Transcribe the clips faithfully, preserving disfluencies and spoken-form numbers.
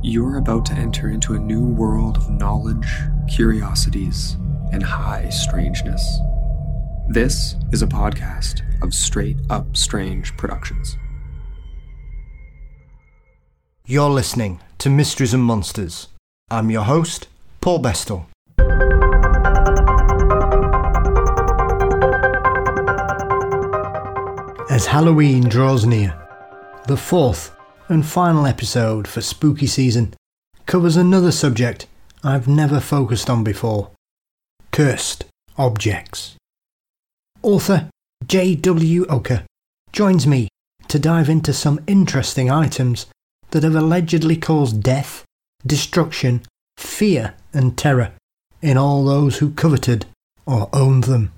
You're about to enter into a new world of knowledge, curiosities, and high strangeness. This is a podcast of Straight Up Strange Productions. You're listening to Mysteries and Monsters. I'm your host, Paul Bestel. As Halloween draws near, the fourth and final episode for spooky season covers another subject I've never focused on before: cursed objects. Author J W Oka joins me to dive into some interesting items that have allegedly caused death, destruction, fear and terror in all those who coveted or owned them.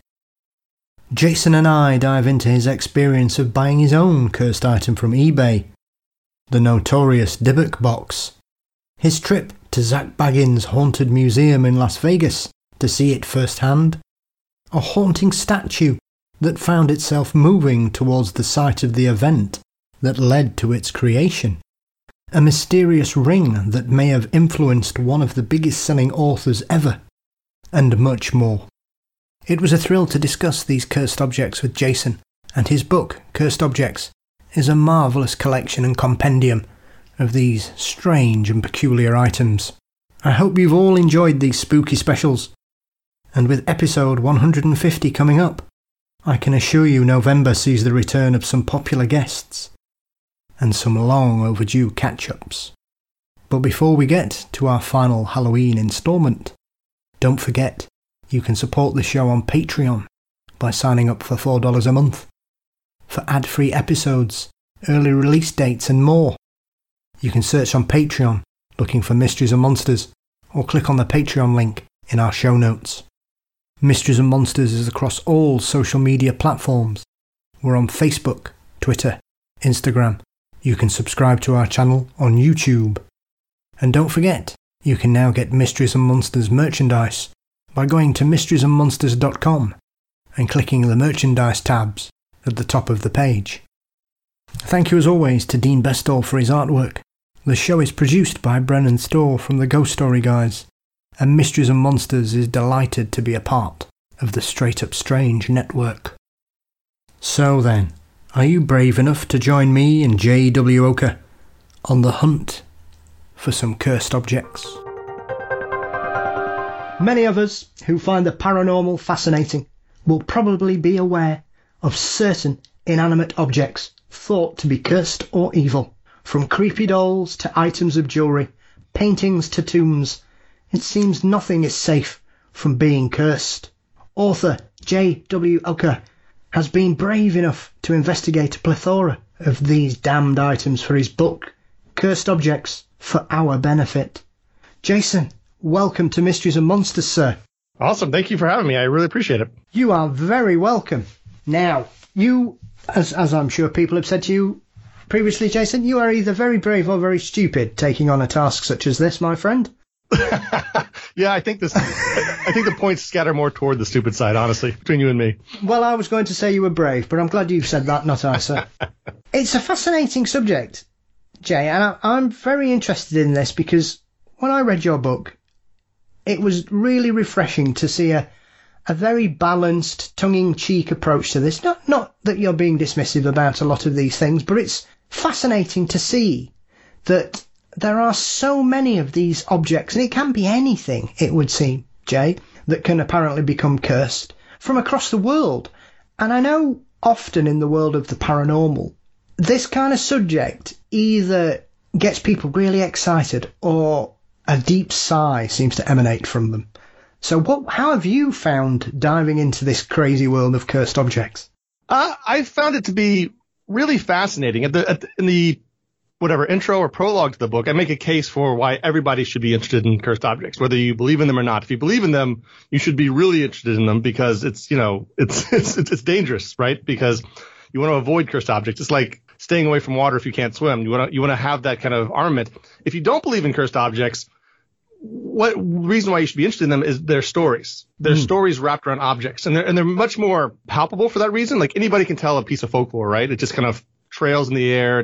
Jason and I dive into his experience of buying his own cursed item from eBay, the notorious Dybbuk box, his trip to Zak Bagans' haunted museum in Las Vegas to see it firsthand, a haunting statue that found itself moving towards the site of the event that led to its creation, a mysterious ring that may have influenced one of the biggest selling authors ever, and much more. It was a thrill to discuss these cursed objects with Jason, and his book, Cursed Objects, is a marvellous collection and compendium of these strange and peculiar items. I hope you've all enjoyed these spooky specials, and with episode one hundred fifty coming up, I can assure you November sees the return of some popular guests and some long overdue catch-ups. But before we get to our final Halloween instalment, don't forget you can support the show on Patreon by signing up for four dollars a month for ad-free episodes, early release dates and more. You can search on Patreon looking for Mysteries and Monsters, or click on the Patreon link in our show notes. Mysteries and Monsters is across all social media platforms. We're on Facebook, Twitter, Instagram. You can subscribe to our channel on YouTube. And don't forget, you can now get Mysteries and Monsters merchandise by going to mysteries and monsters dot com and clicking the merchandise tabs at the top of the page. Thank you as always to Dean Bestall for his artwork. The show is produced by Brennan Storr from the Ghost Story Guys, and Mysteries and Monsters is delighted to be a part of the Straight Up Strange network. So then, are you brave enough to join me and J W Oka on the hunt for some cursed objects? Many of us who find the paranormal fascinating will probably be aware of certain inanimate objects thought to be cursed or evil. From creepy dolls to items of jewellery, paintings to tombs, it seems nothing is safe from being cursed. Author J W Oka has been brave enough to investigate a plethora of these damned items for his book, Cursed Objects for Our Benefit. Jason, welcome to Mysteries and Monsters, sir. Awesome. Thank you for having me. I really appreciate it. You are very welcome. Now, you, as as I'm sure people have said to you previously, Jason, you are either very brave or very stupid taking on a task such as this, my friend. Yeah, I think this. I think the points scatter more toward the stupid side, honestly, between you and me. Well, I was going to say you were brave, but I'm glad you've said that, not I, sir. It's a fascinating subject, Jay, and I, I'm very interested in this because when I read your book, it was really refreshing to see a, a very balanced, tongue-in-cheek approach to this. Not, not that you're being dismissive about a lot of these things, but it's fascinating to see that there are so many of these objects, and it can be anything, it would seem, Jay, that can apparently become cursed from across the world. And I know often in the world of the paranormal, this kind of subject either gets people really excited or a deep sigh seems to emanate from them. So what? How have you found diving into this crazy world of cursed objects? Uh, I found it to be really fascinating. At the, at the, in the whatever intro or prologue to the book, I make a case for why everybody should be interested in cursed objects, whether you believe in them or not. If you believe in them, you should be really interested in them because it's, you know, it's it's it's dangerous, right? Because you want to avoid cursed objects. It's like staying away from water if you can't swim. You want to you want to have that kind of armament. If you don't believe in cursed objects, what reason why you should be interested in them is their stories. Their mm. stories wrapped around objects, and they're and they're much more palpable for that reason. Like anybody can tell a piece of folklore, right? It just kind of trails in the air. It's like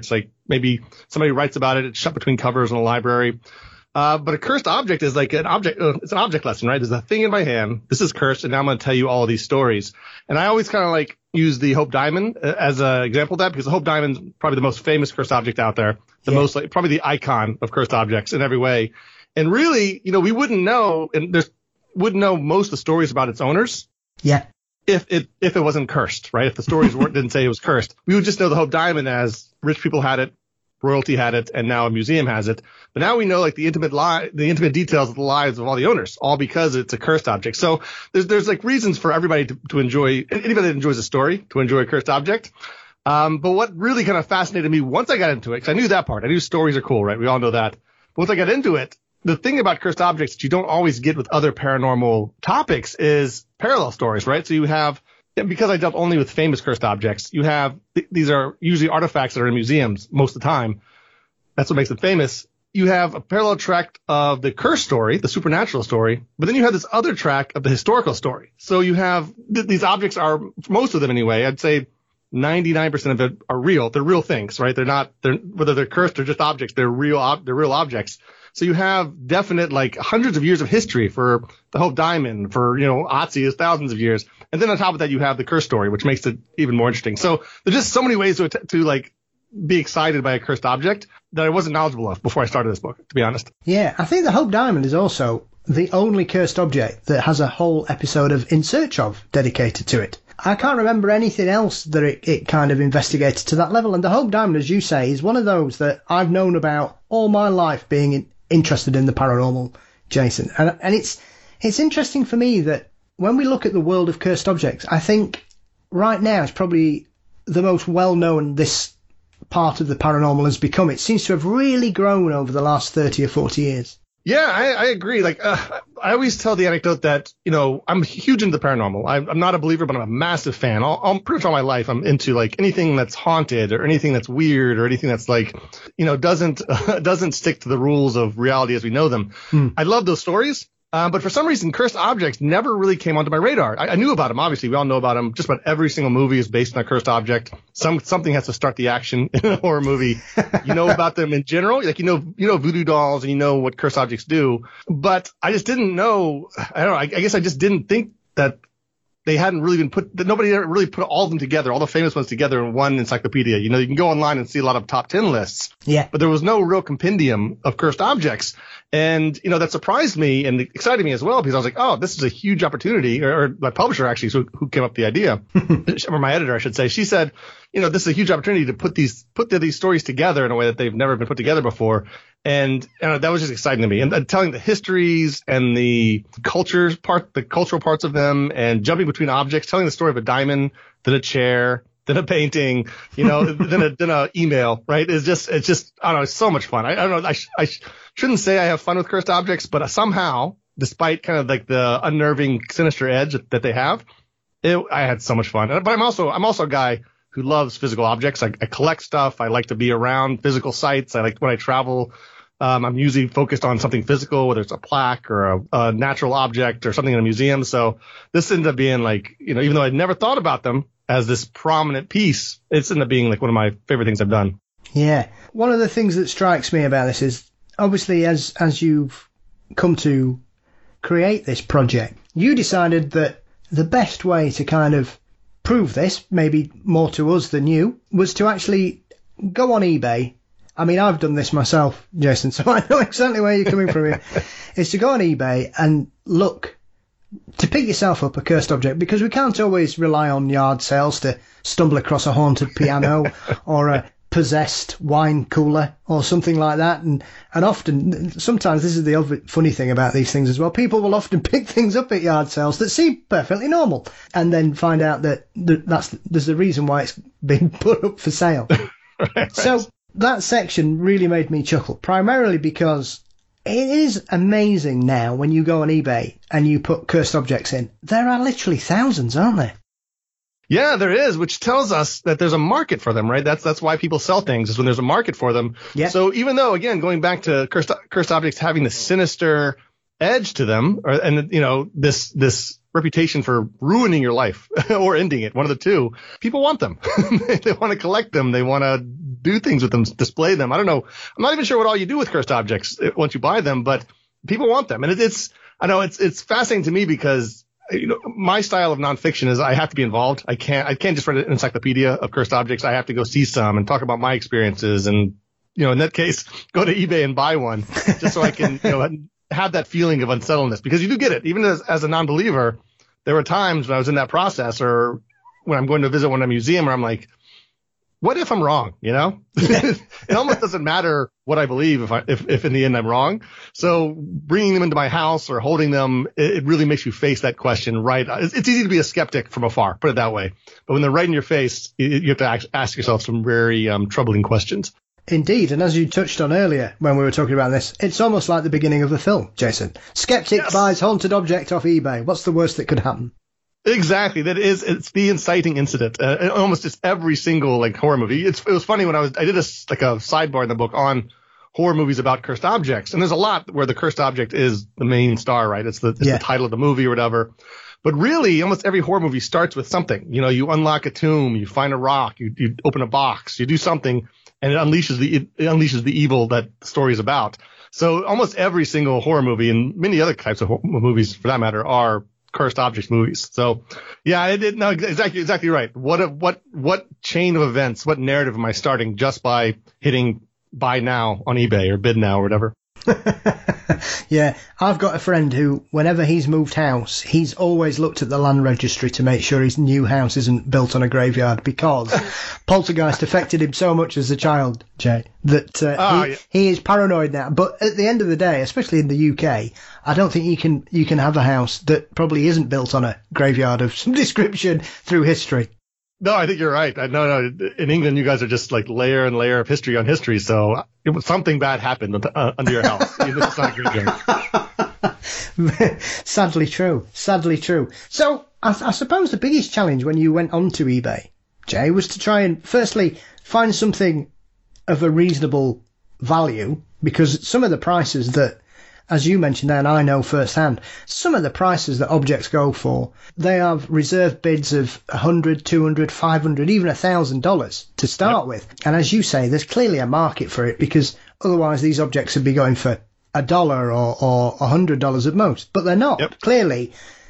maybe somebody writes about it. It's shut between covers in a library. Uh, but a cursed object is like an object. Uh, it's an object lesson, right? There's a thing in my hand. This is cursed, and now I'm going to tell you all of these stories. And I always kind of like use the Hope Diamond as an example of that, because the Hope Diamond's probably the most famous cursed object out there. The yeah. most, like, probably the icon of cursed objects in every way. And really, you know, we wouldn't know, and there's wouldn't know most of the stories about its owners. Yeah. If it if it wasn't cursed, right? If the stories weren't didn't say it was cursed, we would just know the Hope Diamond as rich people had it, royalty had it, and now a museum has it. But now we know like the intimate li- the intimate details of the lives of all the owners, all because it's a cursed object. So there's there's like reasons for everybody to, to enjoy, anybody that enjoys a story to enjoy a cursed object. Um, but what really kind of fascinated me once I got into it, because I knew that part, I knew stories are cool, right? We all know that. But once I got into it, the thing about cursed objects that you don't always get with other paranormal topics is parallel stories, right? So you have, because I dealt only with famous cursed objects, you have, th- these are usually artifacts that are in museums most of the time. That's what makes them famous. You have a parallel track of the curse story, the supernatural story, but then you have this other track of the historical story. So you have, th- these objects are, most of them anyway, I'd say ninety-nine percent of it are real. They're real things, right? They're not, they're, whether they're cursed or just objects, they're real, ob- they're real objects. So you have definite, like, hundreds of years of history for the Hope Diamond, for, you know, Otzi is thousands of years. And then on top of that, you have the curse story, which makes it even more interesting. So there's just so many ways to, to like, be excited by a cursed object that I wasn't knowledgeable of before I started this book, to be honest. Yeah, I think the Hope Diamond is also the only cursed object that has a whole episode of In Search Of dedicated to it. I can't remember anything else that it, it kind of investigated to that level. And the Hope Diamond, as you say, is one of those that I've known about all my life, being in, interested in the paranormal, Jason. And, and it's it's interesting for me that when we look at the world of cursed objects, I think right now it's probably the most well-known this part of the paranormal has become. It seems to have really grown over the last thirty or forty years. Yeah, I, I agree. Like, uh, I always tell the anecdote that, you know, I'm huge into the paranormal. I'm, I'm not a believer, but I'm a massive fan. All, all, pretty much all my life, I'm into like anything that's haunted or anything that's weird or anything that's like, you know, doesn't uh, doesn't stick to the rules of reality as we know them. Hmm. I love those stories. Um, but for some reason, cursed objects never really came onto my radar. I, I knew about them. Obviously, we all know about them. Just about every single movie is based on a cursed object. Some something has to start the action in a horror movie. You know about them in general, like you know you know voodoo dolls and you know what cursed objects do. But I just didn't know. I don't know. I, I guess I just didn't think that they hadn't really been put. That nobody ever really put all of them together, all the famous ones together in one encyclopedia. You know, you can go online and see a lot of top ten lists. Yeah. But there was no real compendium of cursed objects. And, you know, that surprised me and excited me as well, because I was like, oh, this is a huge opportunity. Or, or my publisher, actually, who, who came up with the idea, or my editor, I should say, she said, you know, this is a huge opportunity to put these put the, these stories together in a way that they've never been put together before. And, and that was just exciting to me. And, and telling the histories and the cultures part, the cultural parts of them, and jumping between objects, telling the story of a diamond, then a chair, then a painting, you know, then a then a email, right? It's just it's just I don't know, it's so much fun. I, I don't know, I sh- I sh- shouldn't say I have fun with cursed objects, but somehow, despite kind of like the unnerving, sinister edge that they have, it, I had so much fun. But I'm also I'm also a guy who loves physical objects. I, I collect stuff. I like to be around physical sites. I like when I travel. Um, I'm usually focused on something physical, whether it's a plaque or a, a natural object or something in a museum. So this ended up being like, you know, even though I'd never thought about them as this prominent piece, it's ended up being like one of my favorite things I've done. Yeah. One of the things that strikes me about this is obviously as, as you've come to create this project, you decided that the best way to kind of prove this, maybe more to us than you, was to actually go on eBay. I mean, I've done this myself, Jason, so I know exactly where you're coming from here. Is to go on eBay and look to pick yourself up a cursed object, because we can't always rely on yard sales to stumble across a haunted piano or a possessed wine cooler or something like that. And and often, sometimes this is the other funny thing about these things as well, people will often pick things up at yard sales that seem perfectly normal and then find out that that's there's a reason why it's been put up for sale. Right. So that section really made me chuckle, primarily because it is amazing now when you go on eBay and you put cursed objects in. There are literally thousands, aren't there? Yeah, there is, which tells us that there's a market for them, right? That's that's why people sell things, is when there's a market for them. Yeah. So even though, again, going back to cursed, cursed objects having the sinister edge to them, or, and, you know, this this reputation for ruining your life or ending it, one of the two, people want them. They want to collect them. They want to do things with them, display them. I don't know. I'm not even sure what all you do with cursed objects once you buy them, but people want them. And it, it's, I know it's, it's fascinating to me because, you know, my style of nonfiction is I have to be involved. I can't, I can't just read an encyclopedia of cursed objects. I have to go see some and talk about my experiences. And, you know, in that case, go to eBay and buy one just so I can, you know, have that feeling of unsettledness, because you do get it. Even as, as a non-believer, there were times when I was in that process, or when I'm going to visit one at a museum, where I'm like, what if I'm wrong? You know, it almost doesn't matter what I believe if I, if, if in the end I'm wrong. So bringing them into my house or holding them, it, it really makes you face that question, right? It's, it's easy to be a skeptic from afar, put it that way. But when they're right in your face, you, you have to ask, ask yourself some very um, troubling questions. Indeed, and as you touched on earlier when we were talking about this, it's almost like the beginning of the film, Jason. Skeptic yes. buys haunted object off eBay. What's the worst that could happen? Exactly. That is, it's the inciting incident. Uh, almost just every single like horror movie. It's, it was funny when I was, I did a, like a sidebar in the book on horror movies about cursed objects. And there's a lot where the cursed object is the main star, right? It's the, it's yeah. the title of the movie or whatever. But really, almost every horror movie starts with something. You know, you unlock a tomb, you find a rock, you, you open a box, you do something, and it unleashes the, it, it unleashes the evil that the story is about. So almost every single horror movie, and many other types of movies for that matter, are cursed objects movies. So yeah, I did no exactly exactly right. What what what chain of events, what narrative am I starting just by hitting buy now on eBay or bid now or whatever? Yeah, I've got a friend who, whenever he's moved house, he's always looked at the land registry to make sure his new house isn't built on a graveyard, because poltergeist affected him so much as a child, Jay, that uh, oh, he, yeah. he is paranoid now. But at the end of the day, especially in the U K, I don't think you can you can have a house that probably isn't built on a graveyard of some description through history. No, I think you're right. I, no, no. In England, you guys are just like layer and layer of history on history. So it was something bad happened uh, under your house. It's not good. Sadly true. Sadly true. So I, I suppose the biggest challenge when you went onto eBay, Jay, was to try and firstly find something of a reasonable value, because some of the prices that, as you mentioned there, and I know firsthand, some of the prices that objects go for, they have reserved bids of one hundred, two hundred, five hundred, even one thousand dollars to start yep. with. And as you say, there's clearly a market for it, because otherwise these objects would be going for a dollar or, or one hundred dollars at most. But they're not. Yep. Clearly,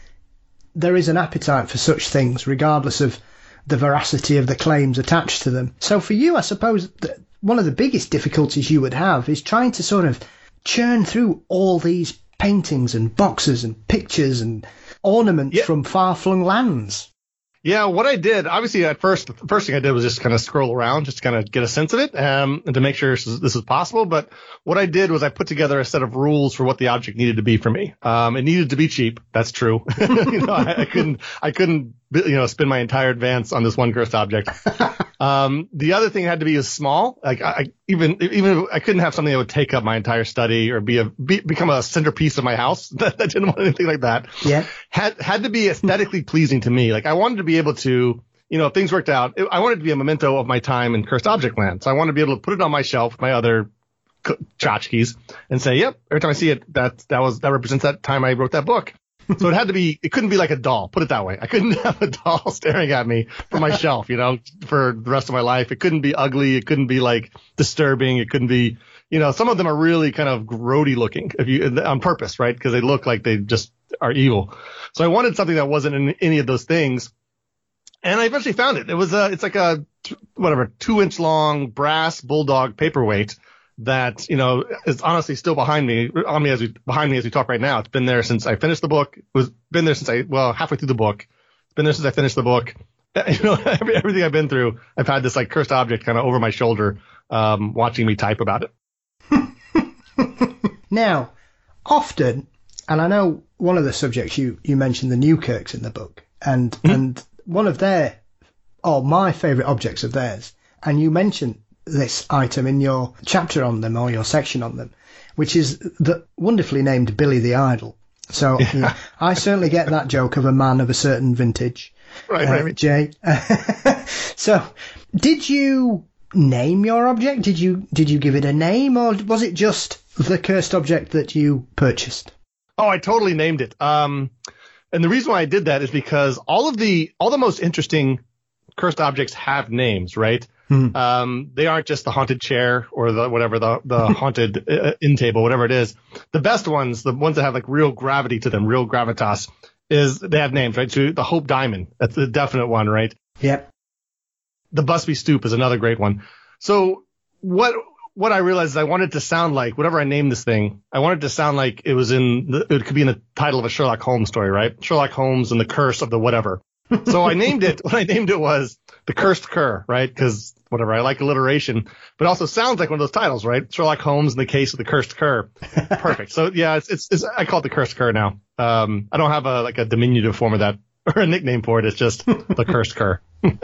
there is an appetite for such things, regardless of the veracity of the claims attached to them. So for you, I suppose that one of the biggest difficulties you would have is trying to sort of churn through all these paintings and boxes and pictures and ornaments yeah. from far-flung lands. Yeah, what I did, obviously at first, the first thing I did was just kind of scroll around, just to kind of get a sense of it, um, and to make sure this is, this is possible. But what I did was I put together a set of rules for what the object needed to be for me. Um, it needed to be cheap. That's true. you know, I, I couldn't, I couldn't, you know, spend my entire advance on this one cursed object. Um, the other thing had to be as small. Like I, even, even if I couldn't have something that would take up my entire study or be a, be, become a centerpiece of my house. I didn't want anything like that. Yeah. Had, had to be aesthetically pleasing to me. Like I wanted to be able to, you know, if things worked out, I wanted to be a memento of my time in cursed object land. So I wanted to be able to put it on my shelf with my other tchotchkes and say, yep, every time I see it, that, that was, that represents that time I wrote that book. So it had to be, it couldn't be like a doll, put it that way. I couldn't have a doll staring at me from my shelf, you know, for the rest of my life. It couldn't be ugly. It couldn't be like disturbing. It couldn't be, you know, some of them are really kind of grody looking if you, on purpose, right? Because they look like they just are evil. So I wanted something that wasn't in any of those things. And I eventually found it. It was a, it's like a, whatever, two inch long brass bulldog paperweight that, you know, is honestly still behind me, on me as we, behind me as we talk right now. It's been there since I finished the book. It was been there since I, well, halfway through the book. It's been there since I finished the book. You know, every, everything I've been through, I've had this like cursed object kind of over my shoulder, um, watching me type about it. Now, often, and I know one of the subjects you, you mentioned the Newkirks in the book, and, mm-hmm. and one of their, or my favourite objects of theirs, and you mentioned this item in your chapter on them or your section on them, which is the wonderfully named Billy the Idol. So yeah. You know, I certainly get that joke of a man of a certain vintage. Right, uh, right. Jay. So did you name your object? Did you, did you give it a name, or was it just the cursed object that you purchased? Oh, I totally named it. Um, and the reason why I did that is because all of the, all the most interesting cursed objects have names, right? Hmm. Um, they aren't just the haunted chair or the whatever the the haunted uh, inn table, whatever it is. The best ones, the ones that have like real gravity to them, real gravitas, is they have names, right? So the Hope Diamond, that's a definite one, right? Yep. The Busby Stoop is another great one. So what what I realized is I wanted to sound like whatever I named this thing. I wanted to sound like it was in the, it could be in the title of a Sherlock Holmes story, right? Sherlock Holmes and the Curse of the whatever. So I named it. What I named it was The Cursed Cur, right? Because whatever, I like alliteration, but it also sounds like one of those titles, right? Sherlock Holmes in the Case of the Cursed Cur. Perfect. So yeah, it's, it's it's I call it The Cursed Cur now. Um, I don't have a like a diminutive form of that or a nickname for it. It's just The Cursed Cur.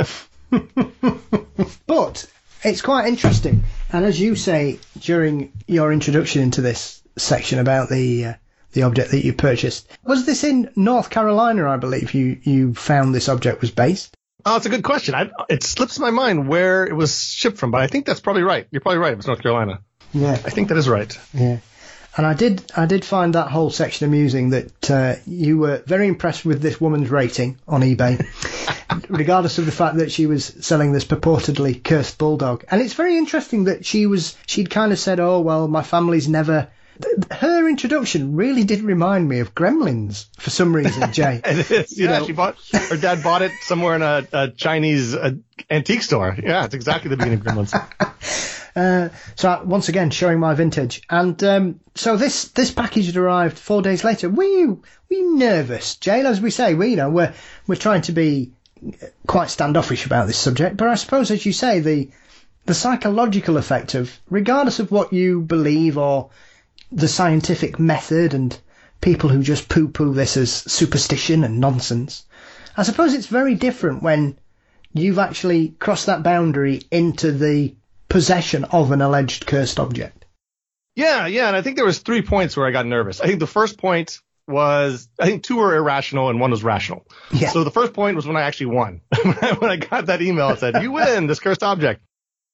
But it's quite interesting, and as you say during your introduction into this section about the uh, the object that you purchased, was this in North Carolina? I believe you you found this object was based. Oh, it's a good question. I, it slips my mind where it was shipped from, but I think that's probably right. You're probably right. It was North Carolina. Yeah, I think that is right. Yeah. And I did I did find that whole section amusing, that uh, you were very impressed with this woman's rating on eBay, regardless of the fact that she was selling this purportedly cursed bulldog. And it's very interesting that she was she'd kind of said, oh, well, my family's never... Her introduction really did remind me of Gremlins for some reason, Jay. It is. You Yeah, know. she bought, her dad bought it somewhere in a, a Chinese uh, antique store. Yeah, it's exactly the beginning of Gremlins. Uh, so once again, showing my vintage. And um, so this this package had arrived four days later. Were you were you nervous, Jay? As we say, we you know we're we're trying to be quite standoffish about this subject, but I suppose, as you say, the the psychological effect of, regardless of what you believe or the scientific method and people who just poo-poo this as superstition and nonsense, I suppose it's very different when you've actually crossed that boundary into the possession of an alleged cursed object. Yeah, yeah, and I think there was three points where I got nervous. I think the first point was, I think two were irrational and one was rational. Yeah. So the first point was when I actually won. When I got that email that said, you win this cursed object.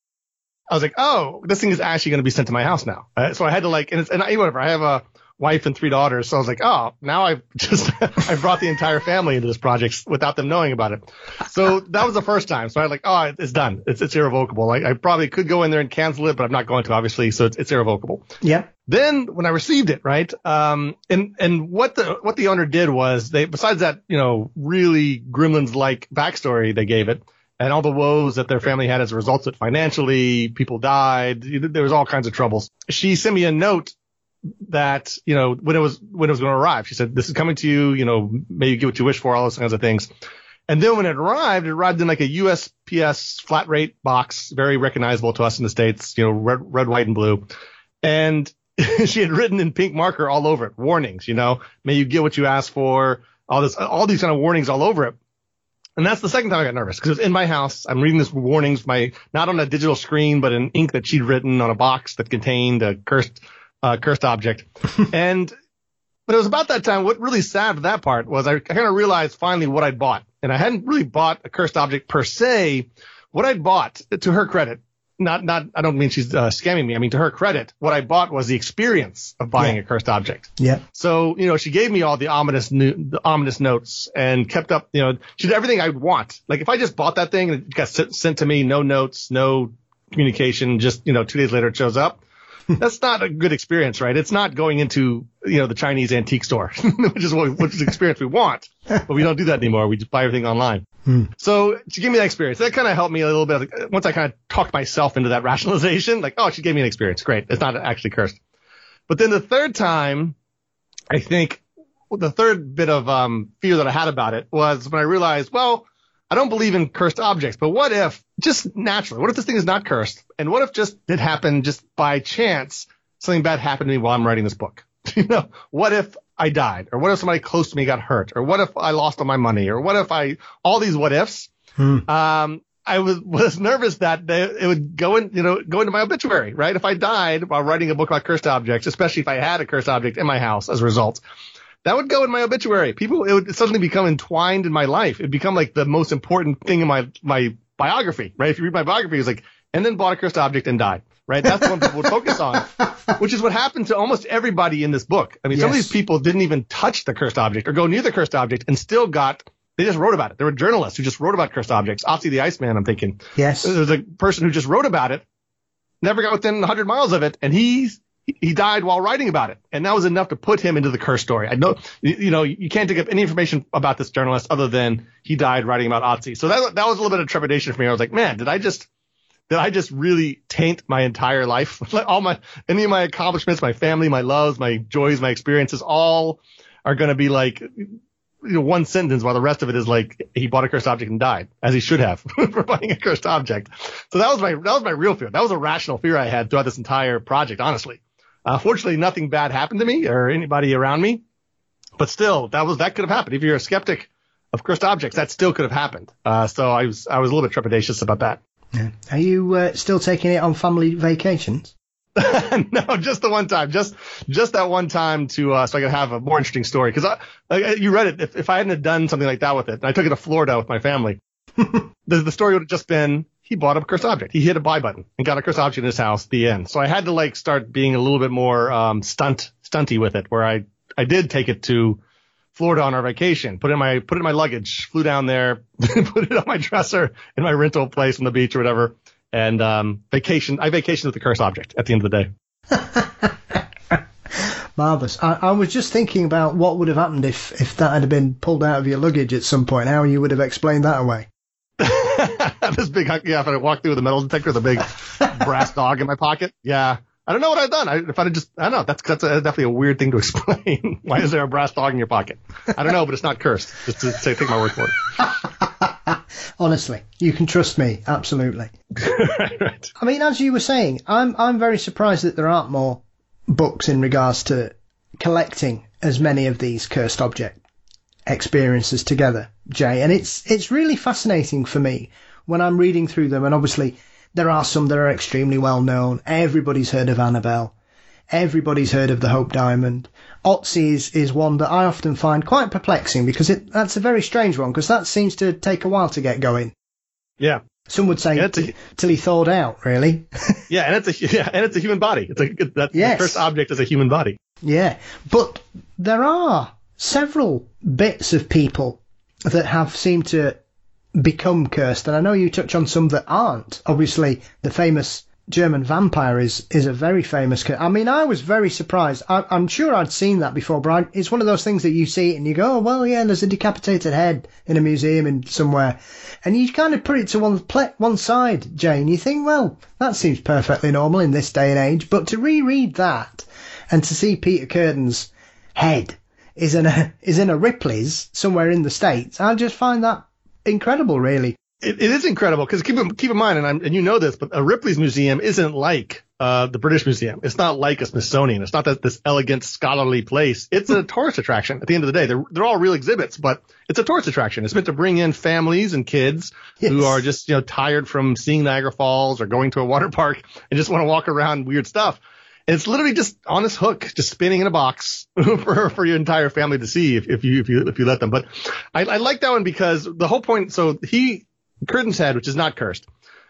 I was like, oh, this thing is actually going to be sent to my house now. Uh, so I had to like, and, it's, and I, whatever, I have a wife and three daughters. So I was like, oh, now I've just, I brought the entire family into this project without them knowing about it. So that was the first time. So I was like, oh, it's done. It's, it's irrevocable. I, I probably could go in there and cancel it, but I'm not going to, obviously. So it's, it's irrevocable. Yeah. Then when I received it, right, um, and and what the what the owner did was, they, besides that, you know, really Gremlins-like backstory they gave it, and all the woes that their family had as a result of it financially, people died, there was all kinds of troubles. She sent me a note that, you know, when it was when it was going to arrive, she said, this is coming to you, you know, may you get what you wish for, all those kinds of things. And then when it arrived, it arrived in like a U S P S flat rate box, very recognizable to us in the States, you know, red, red, white, and blue. And she had written in pink marker all over it, warnings, you know, may you get what you asked for, all this, all these kind of warnings all over it. And that's the second time I got nervous, because it was in my house. I'm reading this warnings, my, not on a digital screen, but in ink that she'd written on a box that contained a cursed, uh, cursed object. And, but it was about that time. What really sad that part was I, I kind of realized finally what I'd bought. And I hadn't really bought a cursed object per se. What I'd bought, to her credit, Not, not, I don't mean she's uh, scamming me. I mean, to her credit, what I bought was the experience of buying Yeah. a cursed object. Yeah. So, you know, she gave me all the ominous, new, the ominous notes and kept up, you know, she did everything I would want. Like if I just bought that thing and it got sent, sent to me, no notes, no communication, just, you know, two days later it shows up. That's not a good experience, right? It's not going into, you know, the Chinese antique store, which is what, which is the experience we want. But we don't do that anymore. We just buy everything online. Hmm. So she gave me that experience. That kind of helped me a little bit. Like, once I kind of talked myself into that rationalization, like, oh, she gave me an experience. Great. It's not actually cursed. But then the third time, I think the third bit of um, fear that I had about it was when I realized, well, I don't believe in cursed objects, but what if, just naturally, what if this thing is not cursed? And what if just it happened just by chance, something bad happened to me while I'm writing this book? You know, what if I died? Or what if somebody close to me got hurt? Or what if I lost all my money? Or what if I, all these what ifs? Hmm. Um, I was, was nervous that they, it would go in, you know, go into my obituary, right? If I died while writing a book about cursed objects, especially if I had a cursed object in my house as a result, that would go in my obituary. People, it would suddenly become entwined in my life. It'd become like the most important thing in my, my biography, right? If you read my biography, it's like, and then bought a cursed object and died, right? That's the one people would focus on, which is what happened to almost everybody in this book. I mean, some of Yes. these people didn't even touch the cursed object or go near the cursed object and still got they just wrote about it. There were journalists who just wrote about cursed objects. Otzi the Iceman, I'm thinking. Yes. There's a person who just wrote about it, never got within one hundred miles of it, and he he died while writing about it. And that was enough to put him into the curse story. I know, you, you know, you can't dig up any information about this journalist other than he died writing about Otzi. So that that was a little bit of trepidation for me. I was like, man, did I just did I just really taint my entire life? Like all my any of my accomplishments, my family, my loves, my joys, my experiences, all are going to be like, you know, one sentence, while the rest of it is like he bought a cursed object and died, as he should have for buying a cursed object. So that was my that was my real fear. That was a rational fear I had throughout this entire project, honestly. Uh, fortunately, nothing bad happened to me or anybody around me, but still, that was that could have happened. If you're a skeptic of cursed objects, that still could have happened. Uh, so I was I was a little bit trepidatious about that. Yeah. Are you uh, still taking it on family vacations? No, just the one time, just just that one time to uh, so I could have a more interesting story. Because I, I, you read it. If, if I hadn't have done something like that with it, and I took it to Florida with my family, the, the story would have just been he bought a cursed object. He hit a buy button and got a cursed object in his house. The end. So I had to like start being a little bit more um, stunt stunty with it, where I I did take it to Florida on our vacation, put it in my put it in my luggage, flew down there, put it on my dresser in my rental place on the beach or whatever. And um, vacation, I vacationed with the cursed object at the end of the day. Marvellous. I, I was just thinking about what would have happened if, if that had been pulled out of your luggage at some point, how you would have explained that away. This big, yeah, if I walked through with a metal detector with a big brass dog in my pocket. Yeah. I don't know what I've done. I, if I'd just, I don't know. That's, that's a, definitely a weird thing to explain. Why is there a brass dog in your pocket? I don't know, but it's not cursed. Just to say, take my word for it. Honestly, you can trust me. Absolutely. right, right. I mean, as you were saying, I'm, I'm very surprised that there aren't more books in regards to collecting as many of these cursed object experiences together, Jay. And it's, it's really fascinating for me when I'm reading through them. And obviously, there are some that are extremely well known. Everybody's heard of Annabelle. Everybody's heard of the Hope Diamond. Otzi is, is one that I often find quite perplexing because it, that's a very strange one because that seems to take a while to get going. Yeah. Some would say yeah, t- a, till he thawed out, really. yeah, and it's a yeah, and it's a human body. It's a that yes. The cursed object is a human body. Yeah, but there are several bits of people that have seemed to become cursed, and I know you touch on some that aren't. Obviously, the famous German vampire is is a very famous cur- I mean, I was very surprised. I, I'm sure I'd seen that before, but I, it's one of those things that you see it and you go, oh, well, yeah, there's a decapitated head in a museum in somewhere. And you kind of put it to one, ple- one side, Jay, and you think, well, that seems perfectly normal in this day and age. But to reread that and to see Peter Curden's head is in a, is in a Ripley's somewhere in the States, I just find that incredible, really. It, it is incredible because keep in, keep in mind, and, I'm, and you know this, but a Ripley's museum isn't like uh, the British Museum. It's not like a Smithsonian. It's not that this elegant scholarly place. It's a tourist attraction. At the end of the day, they're they're all real exhibits, but it's a tourist attraction. It's meant to bring in families and kids yes. who are just you know tired from seeing Niagara Falls or going to a water park and just want to walk around weird stuff. And it's literally just on this hook, just spinning in a box for for your entire family to see if, if you if you if you let them. But I, I like that one because the whole point. So he. Curden's head, which is not cursed.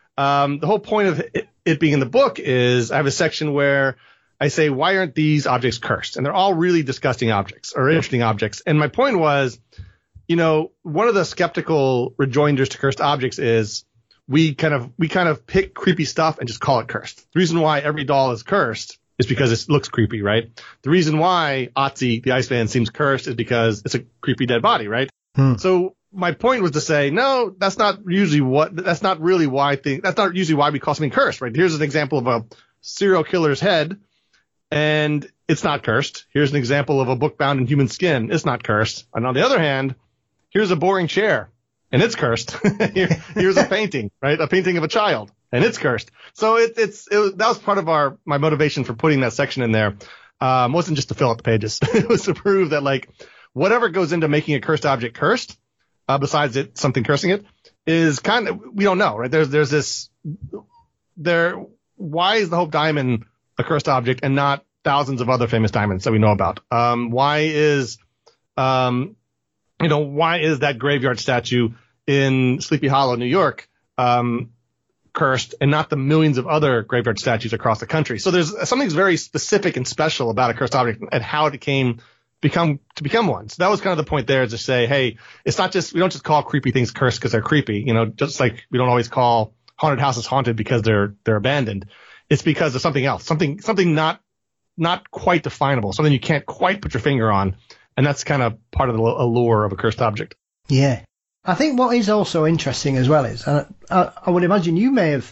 Um, the whole point of it, it being in the book is I have a section where I say, why aren't these objects cursed? And they're all really disgusting objects or interesting objects. And my point was, you know, one of the skeptical rejoinders to cursed objects is we kind of we kind of pick creepy stuff and just call it cursed. The reason why every doll is cursed is because it looks creepy, right? The reason why Otzi, the Iceman, seems cursed is because it's a creepy dead body, right? Hmm. So my point was to say, no, that's not usually what, that's not really why thing, that's not usually why we call something cursed, right? Here's an example of a serial killer's head, and it's not cursed. Here's an example of a book bound in human skin. It's not cursed. And on the other hand, here's a boring chair, and it's cursed. Here, here's a painting, right? A painting of a child, and it's cursed. So it, it's, it was, that was part of our, my motivation for putting that section in there. Um, wasn't just to fill out the pages. It was to prove that, like, whatever goes into making a cursed object cursed, Uh, besides it, something cursing it, is kind of, we don't know, right? There's, there's this, there, why is the Hope Diamond a cursed object and not thousands of other famous diamonds that we know about? Um, why is, um, you know, why is that graveyard statue in Sleepy Hollow, New York, um, cursed and not the millions of other graveyard statues across the country? So there's something very specific and special about a cursed object and how it came become to become one. So that was kind of the point there, is to say, hey, it's not just, we don't just call creepy things cursed because they're creepy. You know, just like we don't always call haunted houses haunted because they're they're abandoned. It's because of something else, something something not not quite definable, something you can't quite put your finger on. And that's kind of part of the allure of a cursed object. Yeah. I think what is also interesting as well is, uh, I, I would imagine you may have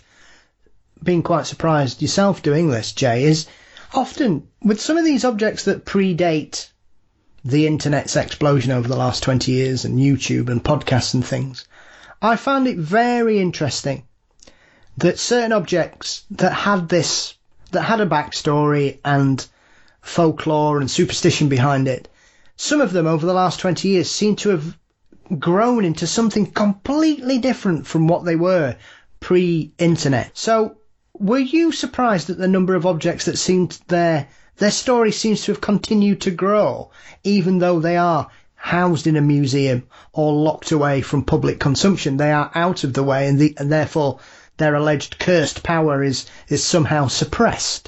been quite surprised yourself doing this, Jay, is often with some of these objects that predate the internet's explosion over the last twenty years and YouTube and podcasts and things, I found it very interesting that certain objects that had this, that had a backstory and folklore and superstition behind it, some of them over the last twenty years seem to have grown into something completely different from what they were pre-internet. So were you surprised at the number of objects that seemed their their story seems to have continued to grow, even though they are housed in a museum or locked away from public consumption? They are out of the way, and, the, and therefore their alleged cursed power is is somehow suppressed.